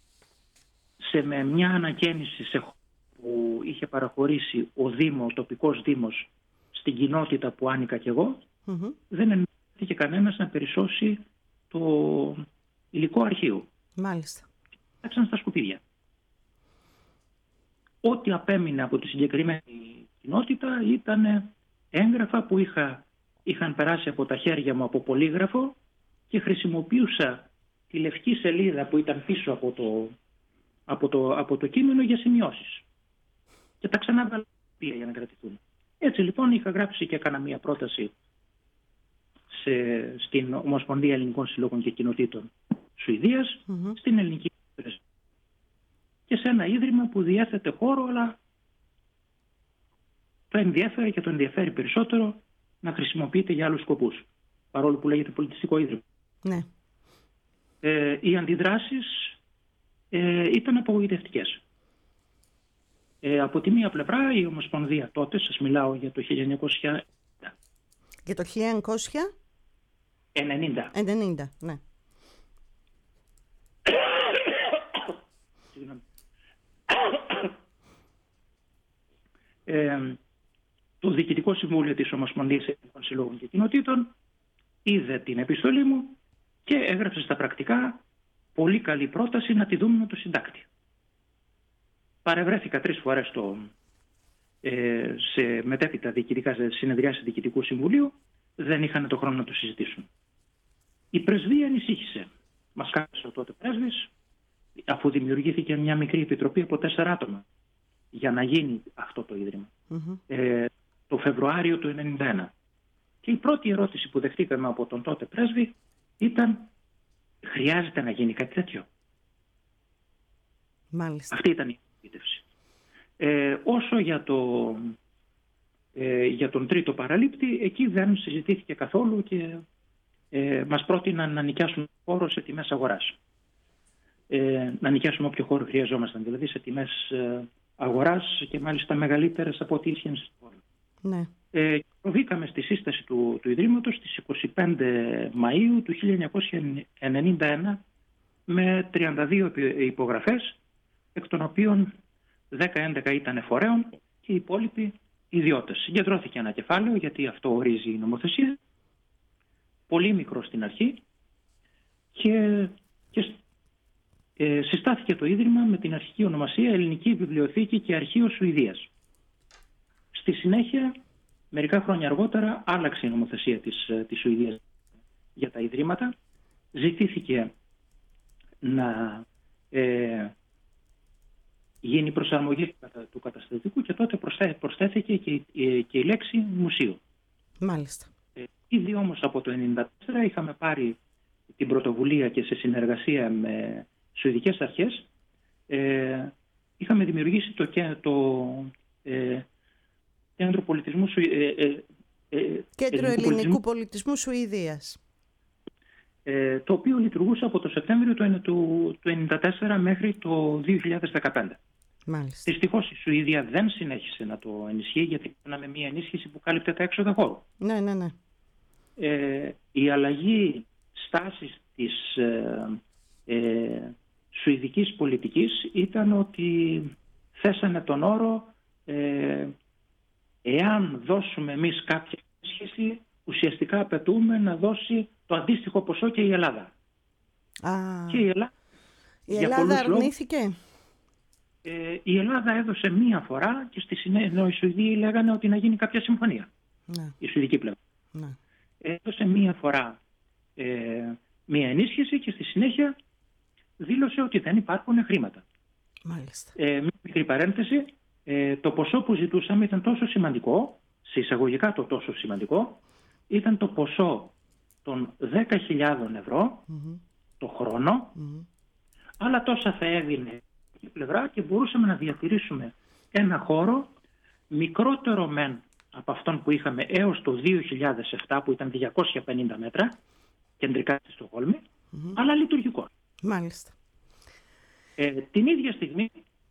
σε με μια ανακαίνιση σε που είχε παραχωρήσει ο Δήμο, ο τοπικός Δήμος στην κοινότητα που άνοικα κι εγώ, mm-hmm. δεν εννοήθηκε κανένας να περισσώσει το υλικό αρχείο. Μάλιστα. Άρχισαν στα σκουπίδια. Ό,τι απέμεινε από τη συγκεκριμένη κοινότητα ήταν έγγραφα που είχα, είχαν περάσει από τα χέρια μου από πολύγραφο και χρησιμοποιούσα τη λευκή σελίδα που ήταν πίσω από το, από το, από το κείμενο για σημειώσεις. Και τα ξανά για να κρατηθούν. Έτσι λοιπόν είχα γράψει και έκανα μία πρόταση σε, στην Ομοσπονδία Ελληνικών Συλλόγων και Κοινοτήτων Σουηδίας, mm-hmm. στην Ελληνική Υπηρεσία και σε ένα ίδρυμα που διέθετε χώρο, αλλά το ενδιαφέρει και το ενδιαφέρει περισσότερο να χρησιμοποιείται για άλλους σκοπούς, παρόλο που λέγεται πολιτιστικό ίδρυμα. Ναι. Ε, οι αντιδράσεις ε, ήταν απογοητευτικές. Ε, από τη μία πλευρά η Ομοσπονδία τότε, σας μιλάω για το χίλια εννιακόσια ενενήντα. Για το χίλια εννιακόσια ενενήντα. ενενήντα, ναι. ε, το Διοικητικό Συμβούλιο της Ομοσπονδίας Ελληνικών Συλλόγων και Κοινοτήτων είδε την επιστολή μου και έγραψε στα πρακτικά πολύ καλή πρόταση να τη δούμε με το συντάκτη. Παρευρέθηκα τρεις φορές στο, ε, σε μετέπειτα διοικητικά συνεδριάσεις Διοικητικού Συμβουλίου, δεν είχαν το χρόνο να το συζητήσουν. Η πρεσβεία ανησύχησε. Μας κάλεσε ο τότε πρέσβης, αφού δημιουργήθηκε μια μικρή επιτροπή από τέσσερα άτομα για να γίνει αυτό το ίδρυμα. Mm-hmm. Ε, το Φεβρουάριο του ενενήντα ένα. Και η πρώτη ερώτηση που δεχτήκαμε από τον τότε πρέσβη ήταν: χρειάζεται να γίνει κάτι τέτοιο? Μάλιστα. Αυτή ήταν η επίτευξη. Ε, όσο για, το, ε, για τον τρίτο παραλήπτη, εκεί δεν συζητήθηκε καθόλου και ε, μας πρότειναν να νοικιάσουμε χώρο σε τιμές αγοράς. Ε, να νοικιάσουμε όποιο χώρο χρειαζόμασταν, δηλαδή σε τιμές ε, αγοράς και μάλιστα μεγαλύτερες από ό,τι ίσχυαν στην πόλη. Ναι. Ε, προβήκαμε στη σύσταση του, του Ιδρύματος στις είκοσι πέντε Μαΐου του χίλια εννιακόσια ενενήντα ένα με τριάντα δύο υπογραφές, εκ των οποίων δέκα έντεκα ήταν φορέων και οι υπόλοιποι ιδιώτες. Συγκεντρώθηκε ένα κεφάλαιο, γιατί αυτό ορίζει η νομοθεσία, πολύ μικρό στην αρχή, και, και ε, συστάθηκε το Ίδρυμα με την αρχική ονομασία Ελληνική Βιβλιοθήκη και Αρχείο Σουηδίας. Στη συνέχεια, μερικά χρόνια αργότερα, άλλαξε η νομοθεσία της, της Σουηδίας για τα Ιδρύματα. Ζητήθηκε να ε, γίνει προσαρμογή του καταστατικού και τότε προσθέθηκε και, και η λέξη μουσείο. Μάλιστα. Ε, ήδη όμως από το χίλια εννιακόσια ενενήντα τέσσερα είχαμε πάρει την πρωτοβουλία και σε συνεργασία με σουηδικές αρχές ε, είχαμε δημιουργήσει το, το ε, Κέντρο Πολιτισμού Σου... ε, ε, ε, Κέντρο Ελληνικού Πολιτισμού, Πολιτισμού Σουηδίας. Ε, το οποίο λειτουργούσε από το Σεπτέμβριο του χίλια εννιακόσια ενενήντα τέσσερα μέχρι το δύο χιλιάδες δεκαπέντε. Μάλιστα. Δυστυχώς η Σουηδία δεν συνέχισε να το ενισχύει, γιατί κάναμε μια ενίσχυση που κάλυπτε τα έξοδα χώρου. Ναι, ναι, ναι. Ε, η αλλαγή στάσης της ε, ε, σουηδικής πολιτικής ήταν ότι θέσανε τον όρο ε, εάν δώσουμε εμείς κάποια ενίσχυση, ουσιαστικά απαιτούμε να δώσει το αντίστοιχο ποσό και η Ελλάδα. Α, και η Ελλάδα, η Ελλάδα αρνήθηκε. Λόγους, ε, η Ελλάδα έδωσε μία φορά και στη συνέχεια οι Σουηδοί λέγανε ότι να γίνει κάποια συμφωνία. Ναι. Η Σουηδική πλευρά. Ναι. Έδωσε μία φορά ε, μία ενίσχυση και στη συνέχεια δήλωσε ότι δεν υπάρχουν χρήματα. Μάλιστα. Ε, μία μικρή παρένθεση, ε, το ποσό που ζητούσαμε ήταν τόσο σημαντικό, σε εισαγωγικά το τόσο σημαντικό, ήταν το ποσό των δέκα χιλιάδες ευρώ mm-hmm. το χρόνο, mm-hmm. αλλά τόσα θα έδινε η πλευρά και μπορούσαμε να διατηρήσουμε ένα χώρο μικρότερο μεν από αυτόν που είχαμε έως το δύο χιλιάδες επτά, που ήταν διακόσια πενήντα μέτρα κεντρικά στη Στοκχόλμη, mm-hmm. αλλά λειτουργικό. Μάλιστα. Ε, την ίδια στιγμή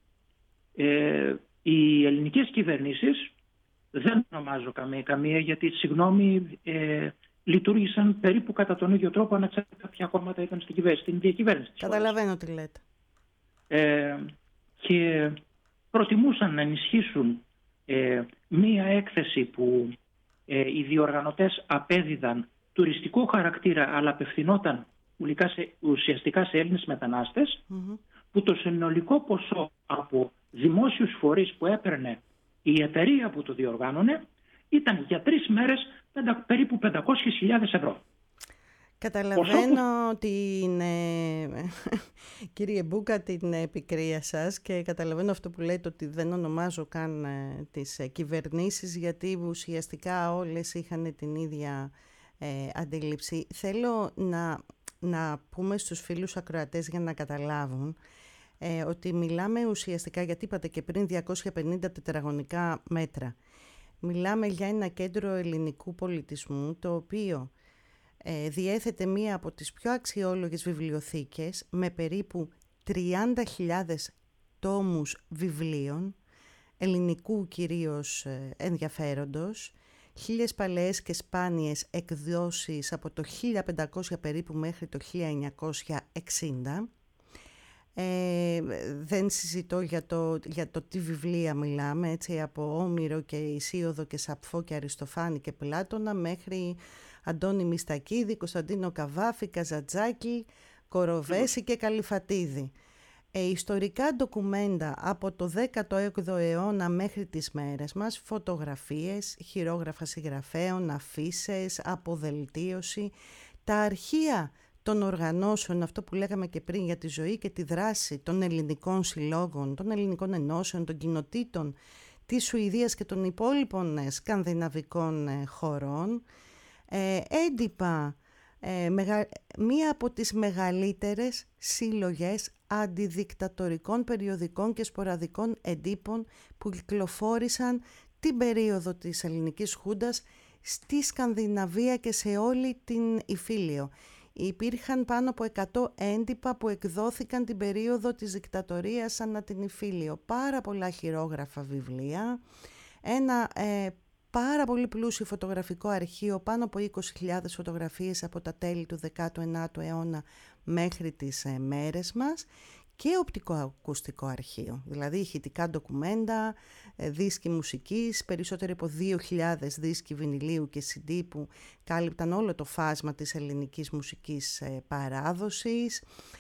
ε, οι ελληνικές κυβερνήσεις, δεν ονομάζω καμία, καμία γιατί συγγνώμη, ε, λειτουργήσαν περίπου κατά τον ίδιο τρόπο ανεξάρτητα ποια κόμματα ήταν στην, κυβέρνηση, στην διακυβέρνηση της χώρας. Καταλαβαίνω τι λέτε. Ε, και προτιμούσαν να ενισχύσουν ε, μία έκθεση που ε, οι διοργανωτές απέδιδαν τουριστικό χαρακτήρα, αλλά απευθυνόταν σε, ουσιαστικά σε Έλληνες μετανάστες, mm-hmm. που το συνολικό ποσό από δημόσιους φορείς που έπαιρνε η εταιρεία που το διοργάνωνε ήταν για τρεις μέρες πεντα, περίπου πεντακόσιες χιλιάδες ευρώ. Καταλαβαίνω που... την, ε, κύριε Μπούκα, την επικρία σας και καταλαβαίνω αυτό που λέτε, ότι δεν ονομάζω καν ε, τις ε, κυβερνήσεις, γιατί ουσιαστικά όλες είχαν την ίδια ε, αντίληψη. Θέλω να, να πούμε στους φίλους ακροατές για να καταλάβουν ε, ότι μιλάμε ουσιαστικά, γιατί είπατε και πριν διακόσια πενήντα τετραγωνικά μέτρα. Μιλάμε για ένα κέντρο ελληνικού πολιτισμού, το οποίο ε, διέθετε μία από τις πιο αξιόλογες βιβλιοθήκες με περίπου τριάντα χιλιάδες τόμους βιβλίων, ελληνικού κυρίως ε, ενδιαφέροντος, χίλιες παλαιές και σπάνιες εκδόσεις από το χίλια πεντακόσια περίπου μέχρι το χίλια εννιακόσια εξήντα, Ε, δεν συζητώ για το, για το τι βιβλία μιλάμε, έτσι, από Όμηρο και Ησίωδο και Σαπφό και Αριστοφάνη και Πλάτωνα μέχρι Αντώνη Μιστακίδη, Κωνσταντίνο Καβάφη, Καζατζάκη, Κοροβέση και Καλυφατίδη. Ε, ιστορικά ντοκουμέντα από το δέκατο έβδομο αιώνα μέχρι τις μέρες μας, φωτογραφίες, χειρόγραφα συγγραφέων, αφίσες, αποδελτίωση, τα αρχεία των οργανώσεων, αυτό που λέγαμε και πριν για τη ζωή και τη δράση των ελληνικών συλλόγων, των ελληνικών ενώσεων, των κοινοτήτων της Σουηδίας και των υπόλοιπων ε, σκανδιναβικών ε, χωρών, ε, έντυπα, ε, μεγα... μία από τις μεγαλύτερες συλλογές αντιδικτατορικών περιοδικών και σποραδικών εντύπων που κυκλοφόρησαν την περίοδο της ελληνικής χούντας στη Σκανδιναβία και σε όλη την Ιφίλιο. Υπήρχαν πάνω από εκατό έντυπα που εκδόθηκαν την περίοδο της δικτατορίας ανά την Ιφίλιο. Πάρα πολλά χειρόγραφα βιβλία, ένα ε, πάρα πολύ πλούσιο φωτογραφικό αρχείο, πάνω από είκοσι χιλιάδες φωτογραφίες από τα τέλη του δέκατου ένατου αιώνα μέχρι τις ε, μέρες μας και οπτικοακουστικό αρχείο, δηλαδή ηχητικά ντοκουμέντα, δίσκοι μουσικής, περισσότεροι από δύο χιλιάδες δίσκοι βινιλίου και σι ντι που κάλυπταν όλο το φάσμα της ελληνικής μουσικής παράδοσης,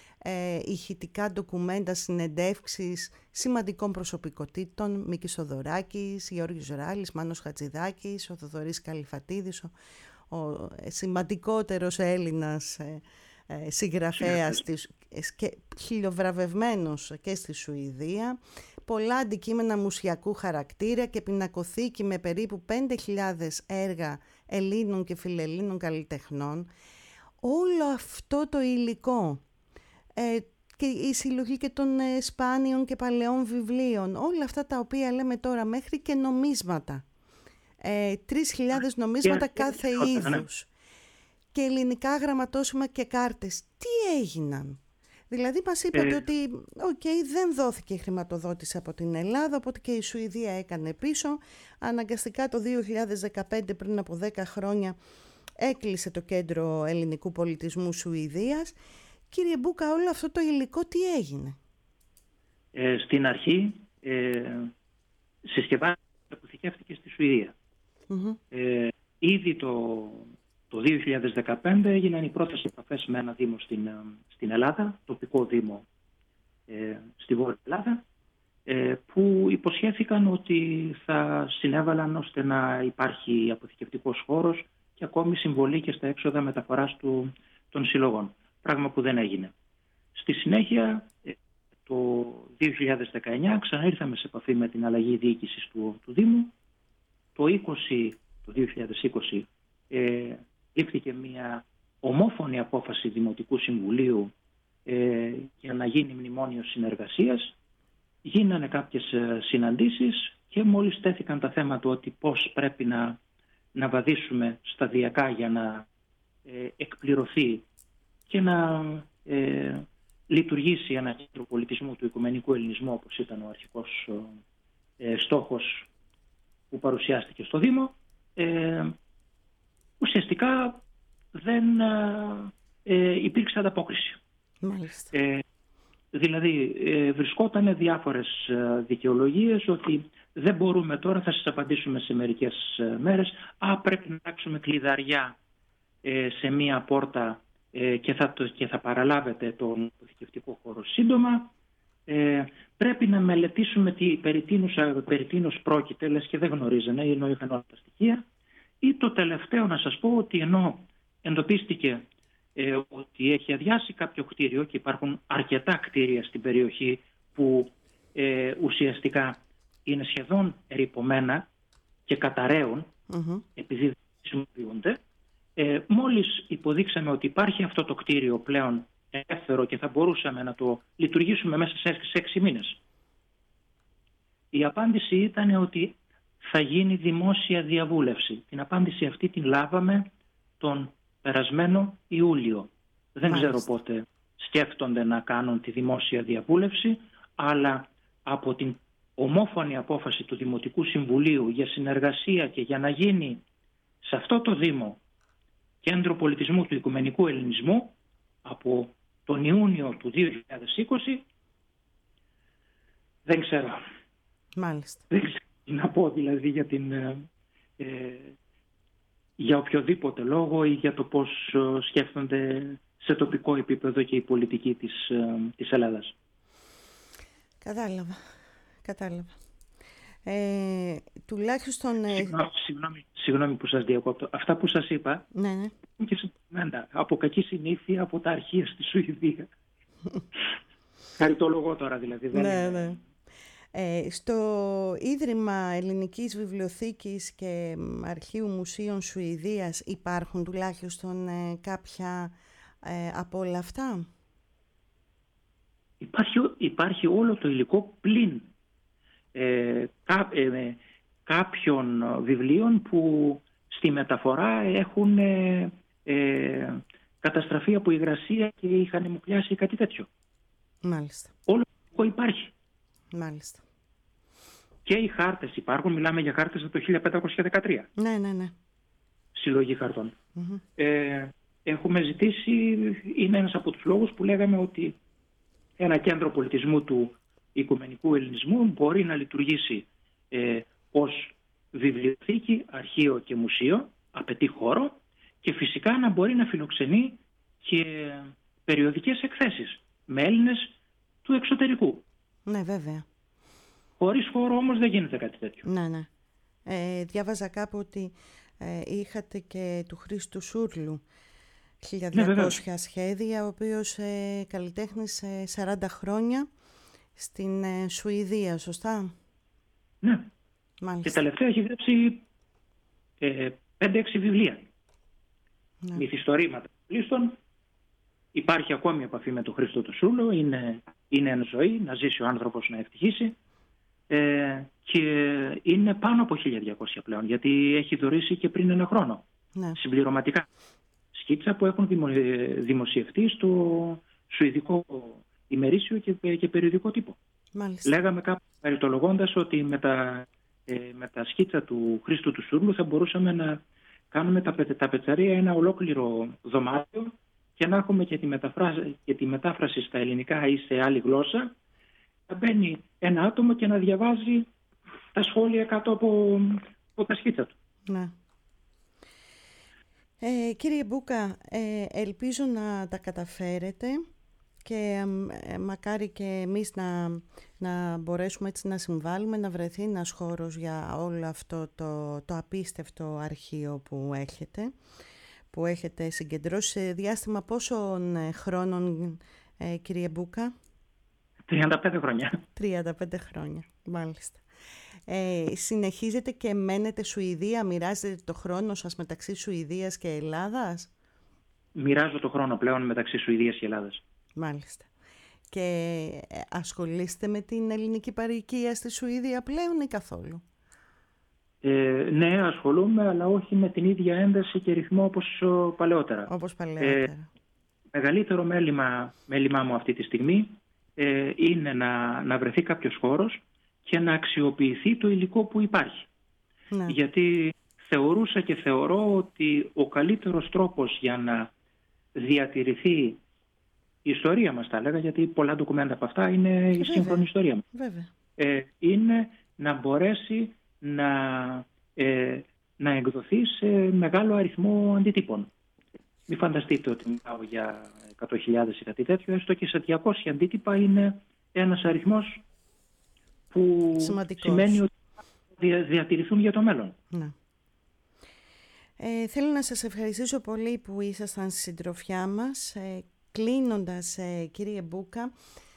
ε, ηχητικά ντοκουμέντα συνεντεύξεις σημαντικών προσωπικότητων, Μίκης Θοδωράκης, Γιώργης Ράλης, Μάνος Χατζηδάκης, ο Θοδωρής Καλυφατίδης, ο, ο σημαντικότερος Έλληνας ε, ε, συγγραφέας της, και χιλιοβραβευμένος και στη Σουηδία, πολλά αντικείμενα μουσιακού χαρακτήρα και πινακοθήκη με περίπου πέντε χιλιάδες έργα Ελλήνων και φιλελλήνων καλλιτεχνών. Όλο αυτό το υλικό ε, και η συλλογή και των ε, σπάνιων και παλαιών βιβλίων, όλα αυτά τα οποία λέμε τώρα, μέχρι και νομίσματα, ε, τρεις χιλιάδες νομίσματα κάθε είδους και ελληνικά γραμματόσημα και κάρτες. Τι έγιναν? Δηλαδή μας είπατε ε... ότι okay, δεν δόθηκε η χρηματοδότηση από την Ελλάδα, οπότε και η Σουηδία έκανε πίσω. Αναγκαστικά το δύο χιλιάδες δεκαπέντε, πριν από δέκα χρόνια, έκλεισε το Κέντρο Ελληνικού Πολιτισμού Σουηδίας. Κύριε Μπούκα, όλο αυτό το υλικό τι έγινε? Ε, στην αρχή ε, συσκευάστηκε και αποθηκεύτηκε στη Σουηδία. Mm-hmm. Ε, ήδη το... Το δύο χιλιάδες δεκαπέντε έγιναν οι πρώτες επαφές με ένα δήμο στην, στην Ελλάδα, τοπικό δήμο ε, στη Βόρεια Ελλάδα, ε, που υποσχέθηκαν ότι θα συνέβαλαν ώστε να υπάρχει αποθηκευτικός χώρος και ακόμη συμβολή και στα έξοδα μεταφοράς του, των συλλογών, πράγμα που δεν έγινε. Στη συνέχεια, ε, το δύο χιλιάδες δεκαεννιά ξαναήρθαμε σε επαφή με την αλλαγή διοίκησης του, του Δήμου. Το, είκοσι, το δύο χιλιάδες είκοσι ε, λήφθηκε μια ομόφωνη απόφαση Δημοτικού Συμβουλίου ε, για να γίνει μνημόνιο συνεργασίας. Γίνανε κάποιες ε, συναντήσεις και μόλις τέθηκαν τα θέματα ότι πώς πρέπει να, να βαδίσουμε σταδιακά για να ε, εκπληρωθεί και να ε, λειτουργήσει ένα κέντρο πολιτισμού του οικουμενικού ελληνισμού, όπως ήταν ο αρχικός ε, στόχος που παρουσιάστηκε στο Δήμο, ε, ουσιαστικά δεν ε, υπήρξε ανταπόκριση. Μάλιστα. Ε, δηλαδή ε, βρισκόταν διάφορες ε, δικαιολογίες ότι δεν μπορούμε τώρα, θα σας απαντήσουμε σε μερικές ε, μέρες, α, πρέπει να αλλάξουμε κλειδαριά ε, σε μία πόρτα ε, και, θα, το, και θα παραλάβετε τον αποθηκευτικό χώρο σύντομα. Ε, πρέπει να μελετήσουμε τι περί τίνος, περί τίνος πρόκειται, λες και δεν γνωρίζανε, ενώ είχαν όλα τα στοιχεία. Ή το τελευταίο να σας πω ότι ενώ εντοπίστηκε ε, ότι έχει αδειάσει κάποιο κτίριο και υπάρχουν αρκετά κτίρια στην περιοχή που ε, ουσιαστικά είναι σχεδόν ερειπωμένα και καταραίουν mm-hmm. επειδή δεν χρησιμοποιούνται, ε, μόλις υποδείξαμε ότι υπάρχει αυτό το κτίριο πλέον ελεύθερο και θα μπορούσαμε να το λειτουργήσουμε μέσα σε έξι μήνες, η απάντηση ήταν ότι θα γίνει δημόσια διαβούλευση. Την απάντηση αυτή την λάβαμε τον περασμένο Ιούλιο. Δεν Μάλιστα. ξέρω πότε σκέφτονται να κάνουν τη δημόσια διαβούλευση, αλλά από την ομόφωνη απόφαση του Δημοτικού Συμβουλίου για συνεργασία και για να γίνει σε αυτό το Δήμο Κέντρο Πολιτισμού του Οικουμενικού Ελληνισμού από τον Ιούνιο του δύο χιλιάδες είκοσι, Δεν ξέρω. Μάλιστα. Δεν ξέρω τι να πω δηλαδή για, την, ε, για οποιοδήποτε λόγο ή για το πώς ε, σκέφτονται σε τοπικό επίπεδο και η πολιτική της, ε, της Ελλάδας. Κατάλαβα. Κατάλαβα. Ε, τουλάχιστον... Ε... Συγγνώμη, συγγνώμη, συγγνώμη που σας διακόπτω. Αυτά που σας είπα ναι, ναι. είναι και συμπληρωμένα από κακή συνήθεια από τα αρχεία στη Σουηδία. Χαριτολογώ τώρα δηλαδή. Δεν ναι, είναι... ναι. Ε, στο Ίδρυμα Ελληνικής Βιβλιοθήκης και Αρχείου Μουσείων Σουηδίας υπάρχουν τουλάχιστον ε, κάποια ε, από όλα αυτά? Υπάρχει, υπάρχει όλο το υλικό πλην ε, κά, ε, κάποιων βιβλίων που στη μεταφορά έχουν ε, ε, καταστραφεί από υγρασία και είχαν μουκλιάσει κάτι τέτοιο. Μάλιστα. Όλο το υλικό υπάρχει. Μάλιστα. Και οι χάρτες υπάρχουν, μιλάμε για χάρτες από το χίλια πεντακόσια δεκατρία. Ναι, ναι, ναι. Συλλογή χαρτών. Mm-hmm. Ε, έχουμε ζητήσει, είναι ένας από τους λόγους που λέγαμε ότι ένα κέντρο πολιτισμού του οικουμενικού ελληνισμού μπορεί να λειτουργήσει ε, ως βιβλιοθήκη, αρχείο και μουσείο, απαιτεί χώρο και φυσικά να μπορεί να φιλοξενεί και περιοδικές εκθέσεις με Έλληνες του εξωτερικού. Ναι, βέβαια. Χωρίς χώρο όμως δεν γίνεται κάτι τέτοιο. Ναι, ναι. Ε, διάβαζα κάπου ότι ε, είχατε και του Χρήστου Σούρλου χίλια διακόσια ναι, σχέδια, ο οποίος ε, καλλιτέχνησε σαράντα χρόνια στην ε, Σουηδία, σωστά? Ναι. Μάλιστα. Και τελευταία έχει γράψει ε, πέντε έξι βιβλία. Ναι. Μυθιστορήματα πλήστων. Υπάρχει ακόμη επαφή με τον Χρήστο του Σούρλο, είναι, είναι εν ζωή, να ζήσει ο άνθρωπος να ευτυχήσει. Ε, και είναι πάνω από χίλια διακόσια πλέον, γιατί έχει δωρήσει και πριν ένα χρόνο. Ναι. Συμπληρωματικά. Σκίτσα που έχουν δημο, δημοσιευτεί στο σουηδικό ημερήσιο και, και περιοδικό τύπο. Μάλιστα. Λέγαμε κάπου περιτολογώντας ότι με τα, ε, με τα σκίτσα του Χρήστου του Σούρλου θα μπορούσαμε να κάνουμε τα, τα πετσαρία ένα ολόκληρο δωμάτιο και να έχουμε και τη, μεταφράση, και τη μετάφραση στα ελληνικά ή σε άλλη γλώσσα. Θα μπαίνει ένα άτομο και να διαβάζει τα σχόλια κάτω από, από τα σκίτσα του. Ναι. Ε, κύριε Μπούκα, ε, ελπίζω να τα καταφέρετε και ε, μακάρι και εμείς να, να μπορέσουμε έτσι να συμβάλλουμε, να βρεθεί ένας χώρος για όλο αυτό το, το απίστευτο αρχείο που έχετε, που έχετε συγκεντρώσει σε διάστημα πόσων χρόνων, ε, κύριε Μπούκα? τριάντα πέντε χρόνια. τριάντα πέντε χρόνια, μάλιστα. Ε, συνεχίζετε και μένετε Σουηδία, μοιράζετε το χρόνο σας μεταξύ Σουηδίας και Ελλάδας? Μοιράζω το χρόνο πλέον μεταξύ Σουηδίας και Ελλάδας. Μάλιστα. Και ασχολείστε με την ελληνική παροικία στη Σουηδία πλέον ή καθόλου? Ε, ναι, ασχολούμαι, αλλά όχι με την ίδια ένταση και ρυθμό όπως παλαιότερα. Όπως παλαιότερα. Ε, μεγαλύτερο μέλημα, μέλημά μου αυτή τη στιγμή ε, είναι να, να βρεθεί κάποιος χώρος και να αξιοποιηθεί το υλικό που υπάρχει. Ναι. Γιατί θεωρούσα και θεωρώ ότι ο καλύτερος τρόπος για να διατηρηθεί η ιστορία μας, τα έλεγα, γιατί πολλά ντοκουμέντα από αυτά είναι η Βέβαια. σύγχρονη ιστορία μας. Βέβαια. Ε, είναι να μπορέσει να, ε, να εκδοθεί σε μεγάλο αριθμό αντίτυπων. Μην φανταστείτε ότι μιλάω για εκατό χιλιάδες ή κάτι τέτοιο, έστω και σε διακόσια αντίτυπα είναι ένας αριθμός που Σημαντικός. Σημαίνει ότι θα διατηρηθούν για το μέλλον. Ναι. Ε, θέλω να σας ευχαριστήσω πολύ που ήσασταν στη συντροφιά μας. Ε, κλείνοντας, ε, κύριε Μπούκα,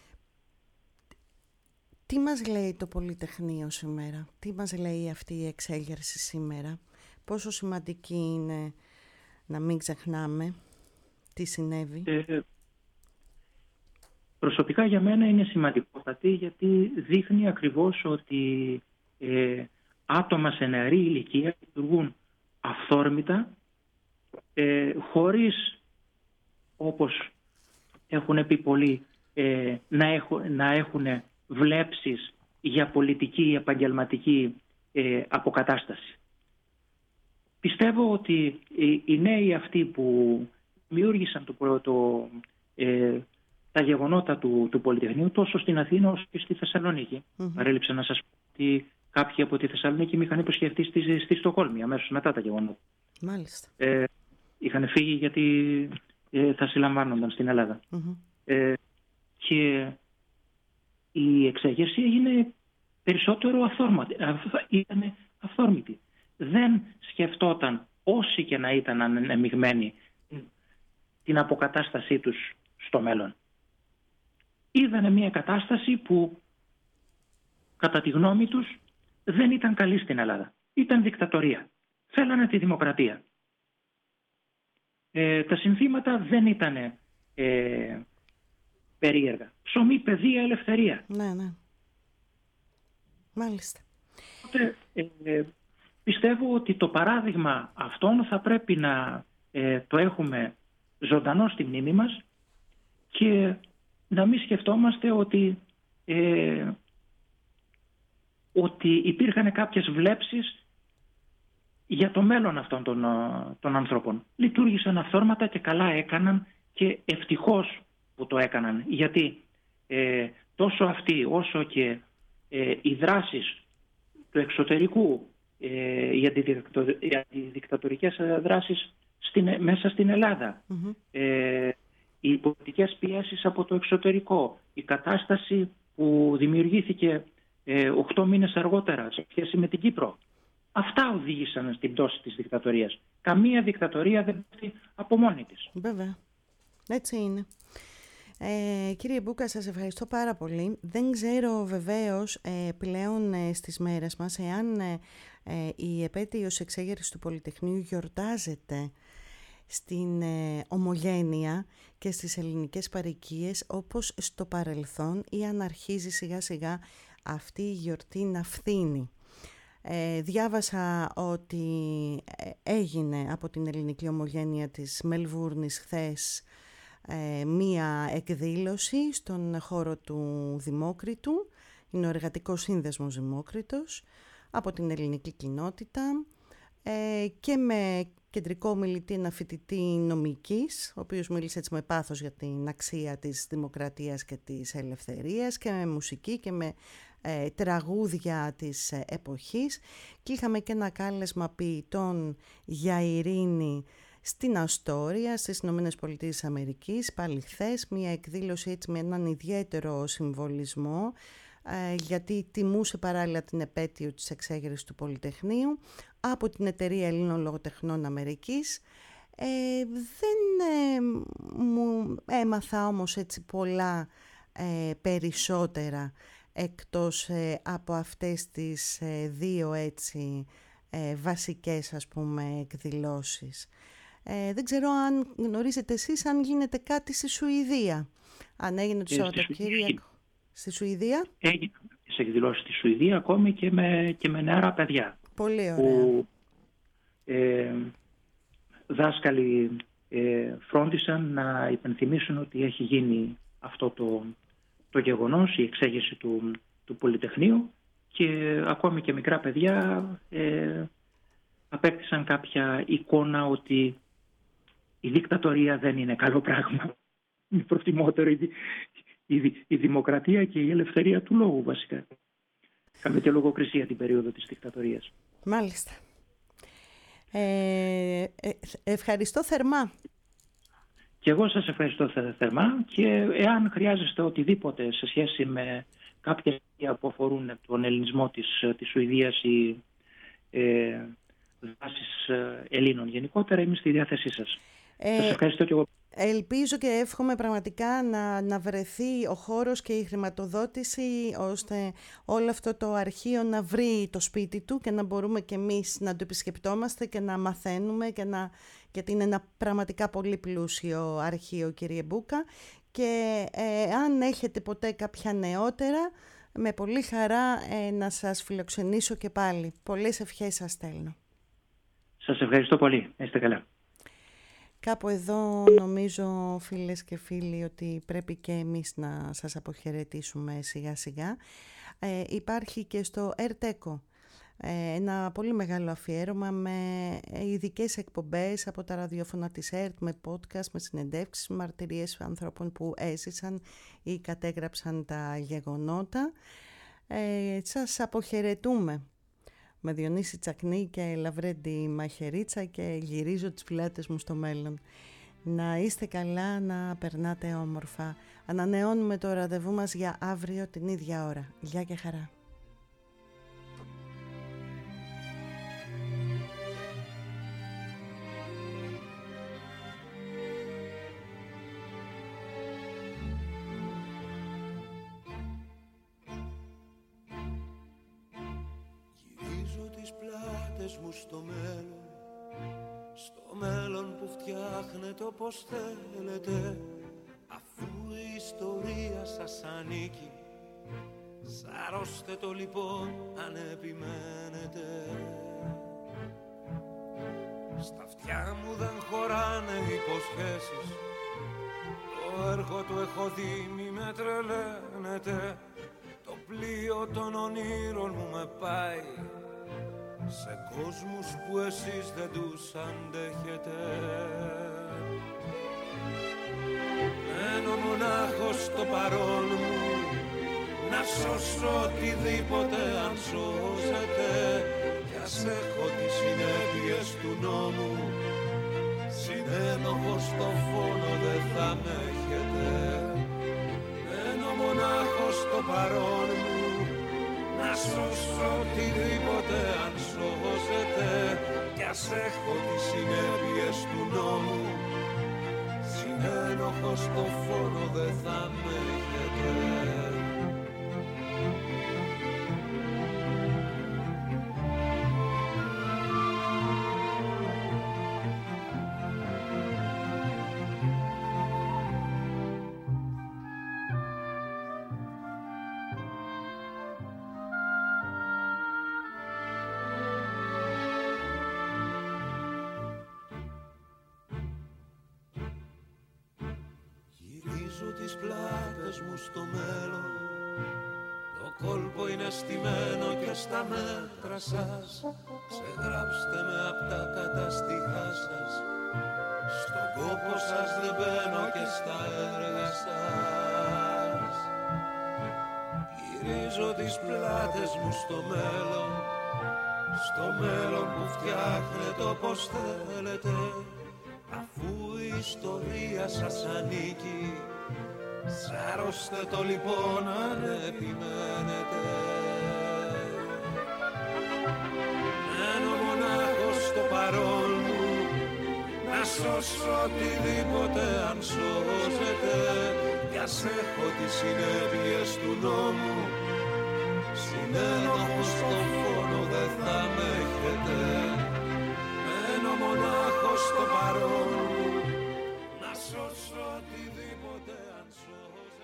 τι μας λέει το Πολυτεχνείο σήμερα? Τι μας λέει αυτή η εξέγερση σήμερα? Πόσο σημαντική είναι να μην ξεχνάμε τι συνέβη? Ε, προσωπικά για μένα είναι σημαντικότατη, γιατί δείχνει ακριβώς ότι ε, άτομα σε νεαρή ηλικία λειτουργούν αυθόρμητα, ε, χωρίς, όπως έχουν πει πολλοί, ε, να, έχουν, να έχουν βλέψεις για πολιτική ή επαγγελματική ε, αποκατάσταση. Πιστεύω ότι οι, οι νέοι αυτοί που δημιούργησαν το, το, ε, τα γεγονότα του, του Πολυτεχνείου τόσο στην Αθήνα όσο και στη Θεσσαλονίκη. Mm-hmm. Παρέλειψα να σας πω ότι κάποιοι από τη Θεσσαλονίκη με είχαν υποσχεθεί στη, στη Στοκχόλμη αμέσως μετά τα γεγονότα. Μάλιστα. Ε, είχαν φύγει γιατί ε, θα συλλαμβάνονταν στην Ελλάδα. Mm-hmm. Ε, και η εξέγερση έγινε περισσότερο αυθόρμητη. Ήταν αυθόρμητη. Δεν σκεφτόταν, όσοι και να ήταν ανεμειγμένοι, την αποκατάστασή τους στο μέλλον. Είδανε μια κατάσταση που κατά τη γνώμη τους δεν ήταν καλή στην Ελλάδα. Ήταν δικτατορία. Θέλανε τη δημοκρατία. Ε, τα συνθήματα δεν ήταν ε, περίεργα. Ψωμί, παιδεία, ελευθερία. Ναι, ναι. Μάλιστα. Οπότε, ε, ε, πιστεύω ότι το παράδειγμα αυτόν θα πρέπει να ε, το έχουμε ζωντανό στη μνήμη μας και να μην σκεφτόμαστε ότι, ε, ότι υπήρχαν κάποιες βλέψεις για το μέλλον αυτών των, των ανθρώπων. Λειτουργήσαν αυθόρματα και καλά έκαναν και ευτυχώς που το έκαναν. Γιατί ε, τόσο αυτοί όσο και ε, οι δράσεις του εξωτερικού, ε, οι, αντιδικτατο, οι αντιδικτατορικές δράσεις στην, μέσα στην Ελλάδα, mm-hmm. ε, οι πολιτικές πιέσεις από το εξωτερικό, η κατάσταση που δημιουργήθηκε ε, οκτώ μήνες αργότερα σε σχέση με την Κύπρο. Αυτά οδήγησαν στην πτώση της δικτατορίας. Καμία δικτατορία δεν πέφτει από μόνη της. Βέβαια. Έτσι είναι. Ε, κύριε Μπούκα, σας ευχαριστώ πάρα πολύ. Δεν ξέρω βεβαίως ε, πλέον ε, στις μέρες μας εάν ε, ε, η επέτειος εξέγερσης του Πολυτεχνείου γιορτάζεται στην ε, Ομογένεια και στις ελληνικές παροικίες όπως στο παρελθόν ή αν αρχίζει σιγά σιγά αυτή η γιορτή να φθήνει. Ε, διάβασα ότι έγινε από την ελληνική ομογένεια της Μελβούρνης χθες ε, μία εκδήλωση στον χώρο του Δημόκριτου, είναι ο Εργατικός Σύνδεσμος Δημόκριτος, από την ελληνική κοινότητα ε, και με κεντρικό ομιλητή ένα φοιτητή νομικής, ο οποίος μίλησε έτσι με πάθος για την αξία της δημοκρατίας και της ελευθερίας και με μουσική και με ε, τραγούδια της ε, εποχής, και είχαμε και ένα κάλεσμα ποιητών για ειρήνη στην Αστόρια, στις Ηνωμένες Πολιτείες της Αμερικής, πάλι χθες, μια εκδήλωση έτσι με έναν ιδιαίτερο συμβολισμό, ε, γιατί τιμούσε παράλληλα την επέτειο της εξέγερσης του Πολυτεχνείου από την Εταιρεία Ελλήνων Λογοτεχνών Αμερικής. Ε, δεν ε, μου έμαθα όμως έτσι πολλά ε, περισσότερα εκτός ε, από αυτές τις ε, δύο έτσι ε, βασικές ας πούμε εκδηλώσεις. Ε, δεν ξέρω αν γνωρίζετε εσείς αν γίνεται κάτι στη Σουηδία. Αν έγινε το Σαββατοκύριακο. Στη Σουηδία. Έγινε σε εκδηλώσεις στη Σουηδία ακόμη και με, και με νεαρά παιδιά. Πολύ ωραία. Που ε, δάσκαλοι ε, φρόντισαν να υπενθυμίσουν ότι έχει γίνει αυτό το, το γεγονός, η εξέγερση του, του Πολυτεχνείου, και ακόμη και μικρά παιδιά ε, απέκτησαν κάποια εικόνα ότι η δικτατορία δεν είναι καλό πράγμα. Είναι προτιμότερο η, η, η δημοκρατία και η ελευθερία του λόγου βασικά. Είχαμε και λογοκρισία την περίοδο της δικτατορίας. Μάλιστα. Ε, ε, ευχαριστώ θερμά. Και εγώ σας ευχαριστώ θερμά, και εάν χρειάζεστε οτιδήποτε σε σχέση με κάποια στοιχεία που αφορούν τον ελληνισμό της, της Σουηδίας ή ε, δράσεις Ελλήνων γενικότερα, είμαι στη διάθεσή σας. Ε, σας ευχαριστώ και εγώ. Ελπίζω και εύχομαι πραγματικά να, να βρεθεί ο χώρος και η χρηματοδότηση ώστε όλο αυτό το αρχείο να βρει το σπίτι του και να μπορούμε και εμείς να το επισκεπτόμαστε και να μαθαίνουμε, και να, γιατί είναι ένα πραγματικά πολύ πλούσιο αρχείο, κύριε Μπούκα, και ε, αν έχετε ποτέ κάποια νεότερα, με πολύ χαρά ε, να σας φιλοξενήσω και πάλι. Πολλές ευχές σας στέλνω. Σας ευχαριστώ πολύ. Είστε καλά. Κάπου εδώ νομίζω, φίλες και φίλοι, ότι πρέπει και εμείς να σας αποχαιρετήσουμε σιγά σιγά. Ε, υπάρχει και στο Ερτέκο ένα πολύ μεγάλο αφιέρωμα με ειδικές εκπομπές από τα ραδιόφωνα της ΕΡΤ, με podcast, με συνεντεύξεις, με μαρτυρίες ανθρώπων που έζησαν ή κατέγραψαν τα γεγονότα. Ε, σας αποχαιρετούμε με Διονύση Τσακνή και Λαβρέντη Μαχαιρίτσα και γυρίζω τις πλάτες μου στο μέλλον. Να είστε καλά, να περνάτε όμορφα. Ανανεώνουμε το ραντεβού μας για αύριο την ίδια ώρα. Γεια και χαρά. Γυρίζω τις πλάτες μου στο μέλλον, στο μέλλον που φτιάχνετε όπως θέλετε, αφού η ιστορία σας ανήκει. Σαρώστε το λοιπόν αν επιμένετε. Στα αυτιά μου δεν χωράνε υποσχέσεις, το έργο του έχω δει, μη με τρελαίνετε. Το πλοίο των ονείρων μου με πάει σε κόσμους που εσείς δεν τους αντέχετε. Μένω μονάχος στο παρόν μου, να σώσω οτιδήποτε αν σώζεται, κι ας έχω τις συνέπειες του νόμου, συνένοχος στο φόνο δεν θα με έχετε. Μένω μονάχος στο παρόν μου, να σώσω οτιδήποτε αν σώζεται, κι ας έχω τις συνέπειες του νόμου, συνένοχος στο φόνο δεν θα με έχετε. Τις πλάτες μου στο μέλλον, το κόλπο είναι στημένο και στα μέτρα σας. Ξεγράψτε με απ' τα καταστικά σας, στον κόπο σας δεν μπαίνω και στα έργα σας. Γυρίζω τις πλάτες μου στο μέλλον, στο μέλλον που φτιάχνετε όπως θέλετε, αφού η ιστορία σας ανήκει. Σαρώστε το λοιπόν αν επιμένετε. Μένω μονάχος στο παρόν μου, να σώσω οτιδήποτε αν σώζεται, κι ας έχω τις συνέπειες του νόμου, συνένοχος στο φόνο δεν θα